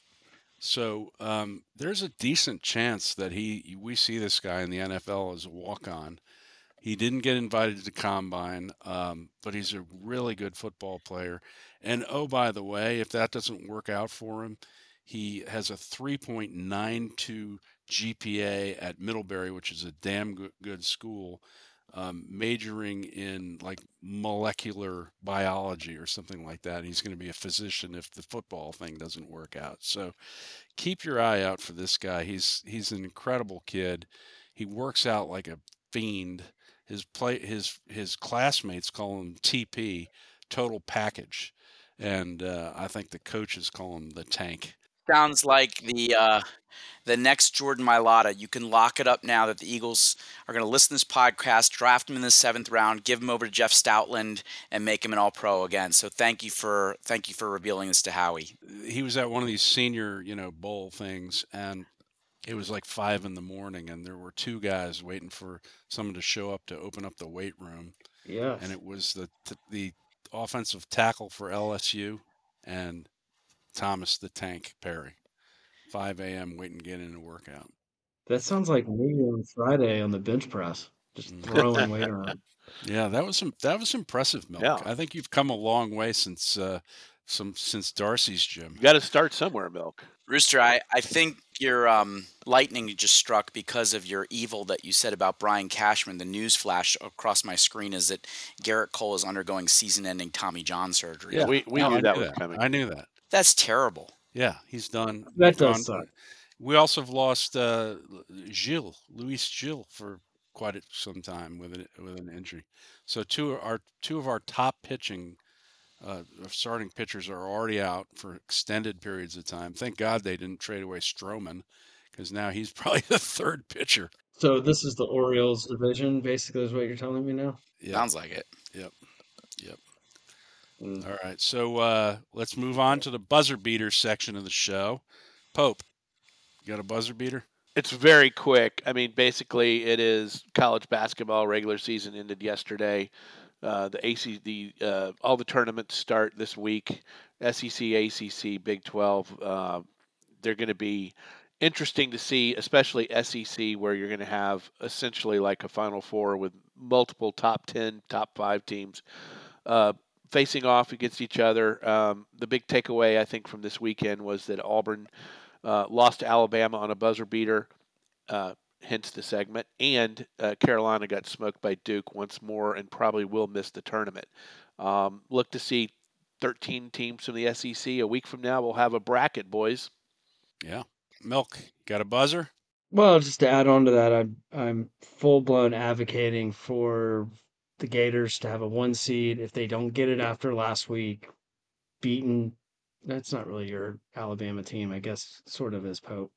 So um, there's a decent chance that he we see this guy in the N F L as a walk-on. He didn't get invited to the combine, um, but he's a really good football player. And oh, by the way, if that doesn't work out for him, he has a three point nine two G P A at Middlebury, which is a damn good, good school, um, majoring in like molecular biology or something like that. He's going to be a physician if the football thing doesn't work out. So keep your eye out for this guy. He's he's an incredible kid. He works out like a fiend. His play his his classmates call him T P, total package, and uh, I think the coaches call him the Tank. sounds like the uh, the next Jordan Mailata. You can lock it up now that the Eagles are going to listen to this podcast, draft him in the seventh round, give him over to Jeff Stoutland, and make him an All-Pro again. So thank you for thank you for revealing this to Howie. He was at one of these senior, you know, bowl things, and it was like five in the morning, and there were two guys waiting for someone to show up to open up the weight room, Yeah. and it was the the offensive tackle for L S U and Thomas the Tank Perry. five a.m. waiting to get in a workout. That sounds like me on Friday on the bench press, just Mm. throwing weight around. Yeah, that was some that was impressive, Milk. Yeah. I think you've come a long way since uh, some since Darcy's gym. You got to start somewhere, Milk. Rooster, I, I think your um, lightning just struck because of your evil that you said about Brian Cashman. The news flash across my screen is that Garrett Cole is undergoing season-ending Tommy John surgery. Yeah, we we no, knew I that knew was that. coming. I knew that. That's terrible. Yeah, he's done. That we've does gone- suck. We also have lost uh, Gilles, Luis Gilles, for quite a- some time with an, with an injury. So two of our two of our top pitching uh, starting pitchers are already out for extended periods of time. Thank God they didn't trade away Stroman, because now he's probably the third pitcher. So this is the Orioles division, basically, is what you're telling me now? Yeah. Sounds like it. Mm. All right. So uh, let's move on to the buzzer beater section of the show. Pope, you got a buzzer beater? It's very quick. I mean, basically, it is college basketball. Regular season ended yesterday. Uh, the A C, the uh, all the tournaments start this week. S E C, A C C, Big twelve. Uh, they're going to be interesting to see, especially S E C, where you're going to have essentially like a Final Four with multiple top ten, top five teams uh, facing off against each other. Um, the big takeaway, I think, from this weekend was that Auburn uh, lost to Alabama on a buzzer beater, uh, hence the segment, and uh, Carolina got smoked by Duke once more and probably will miss the tournament. Um, look to see thirteen teams from the S E C. A week from now, we'll have a bracket, boys. Yeah. Milk, got a buzzer? Well, just to add on to that, I'm I'm full blown advocating for the Gators to have a one seed if they don't get it after last week, beaten. That's not really your Alabama team, I guess, sort of as Pope.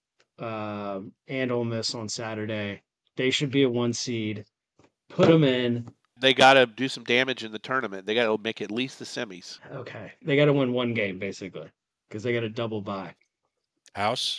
Um, and Ole Miss on Saturday. They should be a one seed. Put them in. They got to do some damage in the tournament. They got to make at least the semis. Okay, they got to win one game basically because they got a double bye. House?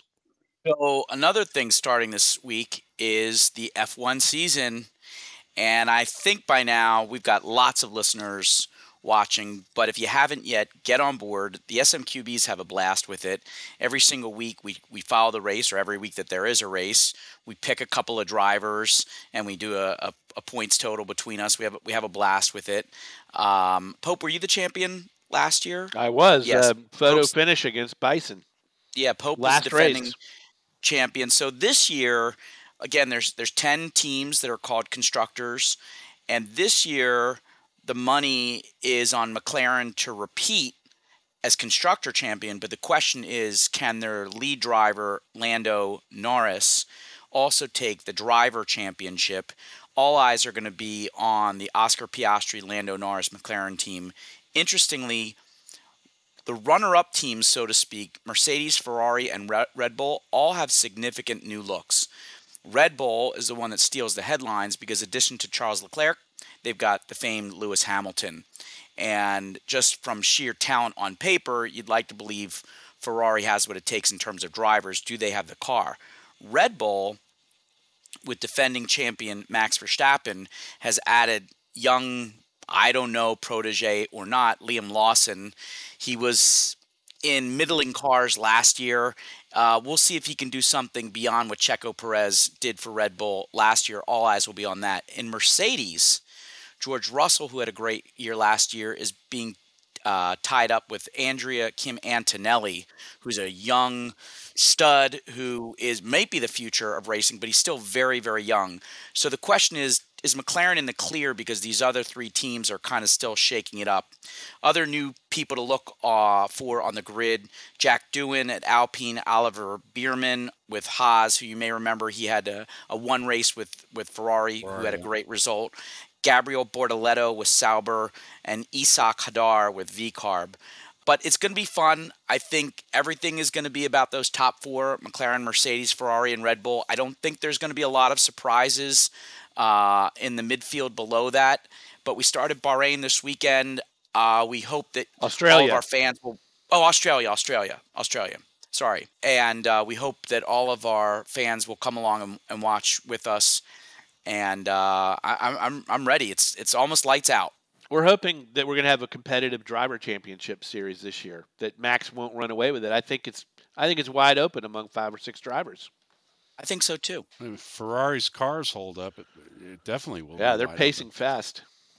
So another thing starting this week is the F one season, and I think by now we've got lots of listeners watching, but if you haven't yet, get on board. The S M Q Bs have a blast with it. Every single week we, we follow the race, or every week that there is a race, we pick a couple of drivers and we do a, a, a points total between us. We have we have a blast with it. Um, Pope, were you the champion last year? I was. Yes. Uh, photo Pope's- finish against Bison. Yeah, Pope Last was defending race. champion. So this year, again, there's there's ten teams that are called constructors, and this year the money is on McLaren to repeat as constructor champion. But the question is, can their lead driver Lando Norris also take the driver championship? All eyes are going to be on the Oscar Piastri Lando Norris McLaren team. Interestingly, the runner-up teams, so to speak, Mercedes, Ferrari, and Red Bull, all have significant new looks. Red Bull is the one that steals the headlines because, in addition to Charles Leclerc, they've got the famed Lewis Hamilton. And just from sheer talent on paper, you'd like to believe Ferrari has what it takes in terms of drivers. Do they have the car? Red Bull, with defending champion Max Verstappen, has added young, I don't know, protege or not, Liam Lawson. He was in middling cars last year. Uh, we'll see if he can do something beyond what Checo Perez did for Red Bull last year. All eyes will be on that. In Mercedes, George Russell, who had a great year last year, is being uh, tied up with Andrea Kim Antonelli, who's a young stud who is maybe the future of racing, but he's still very, very young. So the question is, is McLaren in the clear because these other three teams are kind of still shaking it up? Other new people to look uh, for on the grid, Jack Doohan at Alpine, Oliver Bierman with Haas, who you may remember he had a, a one race with, with Ferrari, Ferrari, who had a yeah. great result. Gabriel Bortoleto with Sauber, and Isak Hadar with V-Carb. but it's going to be fun. I think everything is going to be about those top four, McLaren, Mercedes, Ferrari, and Red Bull. I don't think there's going to be a lot of surprises uh, in the midfield below that. But we started Bahrain this weekend. Uh, we hope that Australia. all of our fans will – oh, Australia, Australia, Australia. Sorry. And uh, we hope that all of our fans will come along and, and watch with us. And uh, I, I'm I'm ready. It's it's almost lights out. We're hoping that we're going to have a competitive driver championship series this year. That Max won't run away with it. I think it's I think it's wide open among five or six drivers. I think so too. I mean, Ferrari's cars hold up. It, it definitely will. Yeah, be they're wide pacing open. fast.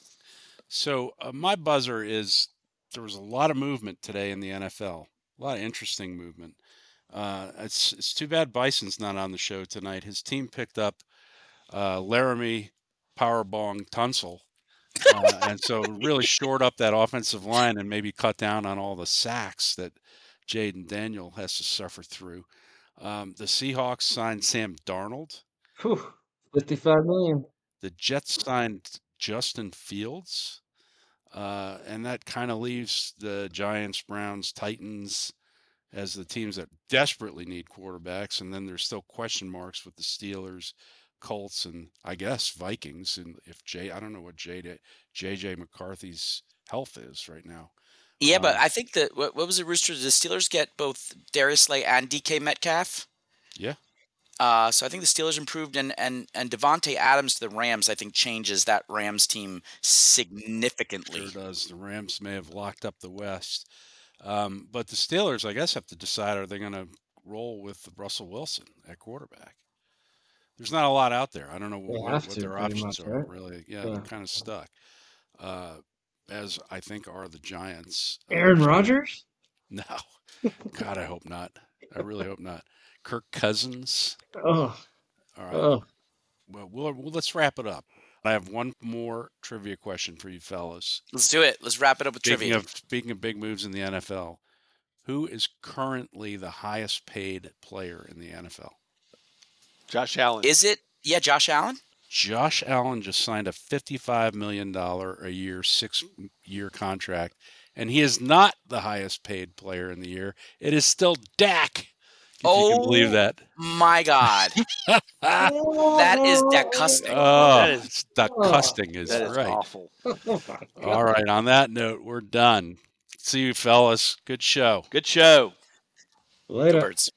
So uh, my buzzer is there was a lot of movement today in the N F L. A lot of interesting movement. Uh, it's it's too bad Bison's not on the show tonight. His team picked up uh, Laramie Powerbong Tunsil. Uh, and so really short up that offensive line and maybe cut down on all the sacks that Jaden Daniel has to suffer through. Um, the Seahawks signed Sam Darnold. Whew, fifty-five million. The Jets signed Justin Fields. Uh, and that kind of leaves the Giants, Browns, Titans as the teams that desperately need quarterbacks. And then there's still question marks with the Steelers, Colts, and I guess Vikings. And if Jay, I don't know what J J McCarthy's health is right now. Yeah, Uh, but I think that what, what was it, Roosters? The Steelers get both Darius Slay and D K Metcalf. Yeah. Uh, so I think the Steelers improved, and and and Devontae Adams to the Rams, I think, changes that Rams team significantly. Sure does. The Rams may have locked up the West. Um, but the Steelers, I guess, have to decide, are they going to roll with Russell Wilson at quarterback? There's not a lot out there. I don't know They what, have what to, their pretty options much, are, right? really. Yeah, Yeah. they're kind of stuck, uh, as I think are the Giants. Aaron Uh, Rodgers? No. God, I hope not. I really hope not. Kirk Cousins. Oh, All right. oh. Well, we'll, well, let's wrap it up. I have one more trivia question for you fellas. Let's do it. Let's wrap it up with Speaking trivia. of speaking of big moves in the N F L, who is currently the highest paid player in the N F L? Josh Allen. Is it? Yeah, Josh Allen. Josh Allen just signed a fifty-five million dollars a year, six-year contract, and he is not the highest paid player in the year. It is still Dak, if you can believe Oh, that. My God, that is disgusting. Oh, That is- it's disgusting is that is right. awful. All right, on that note, we're done. See you fellas. Good show. Good show. Later. Birds.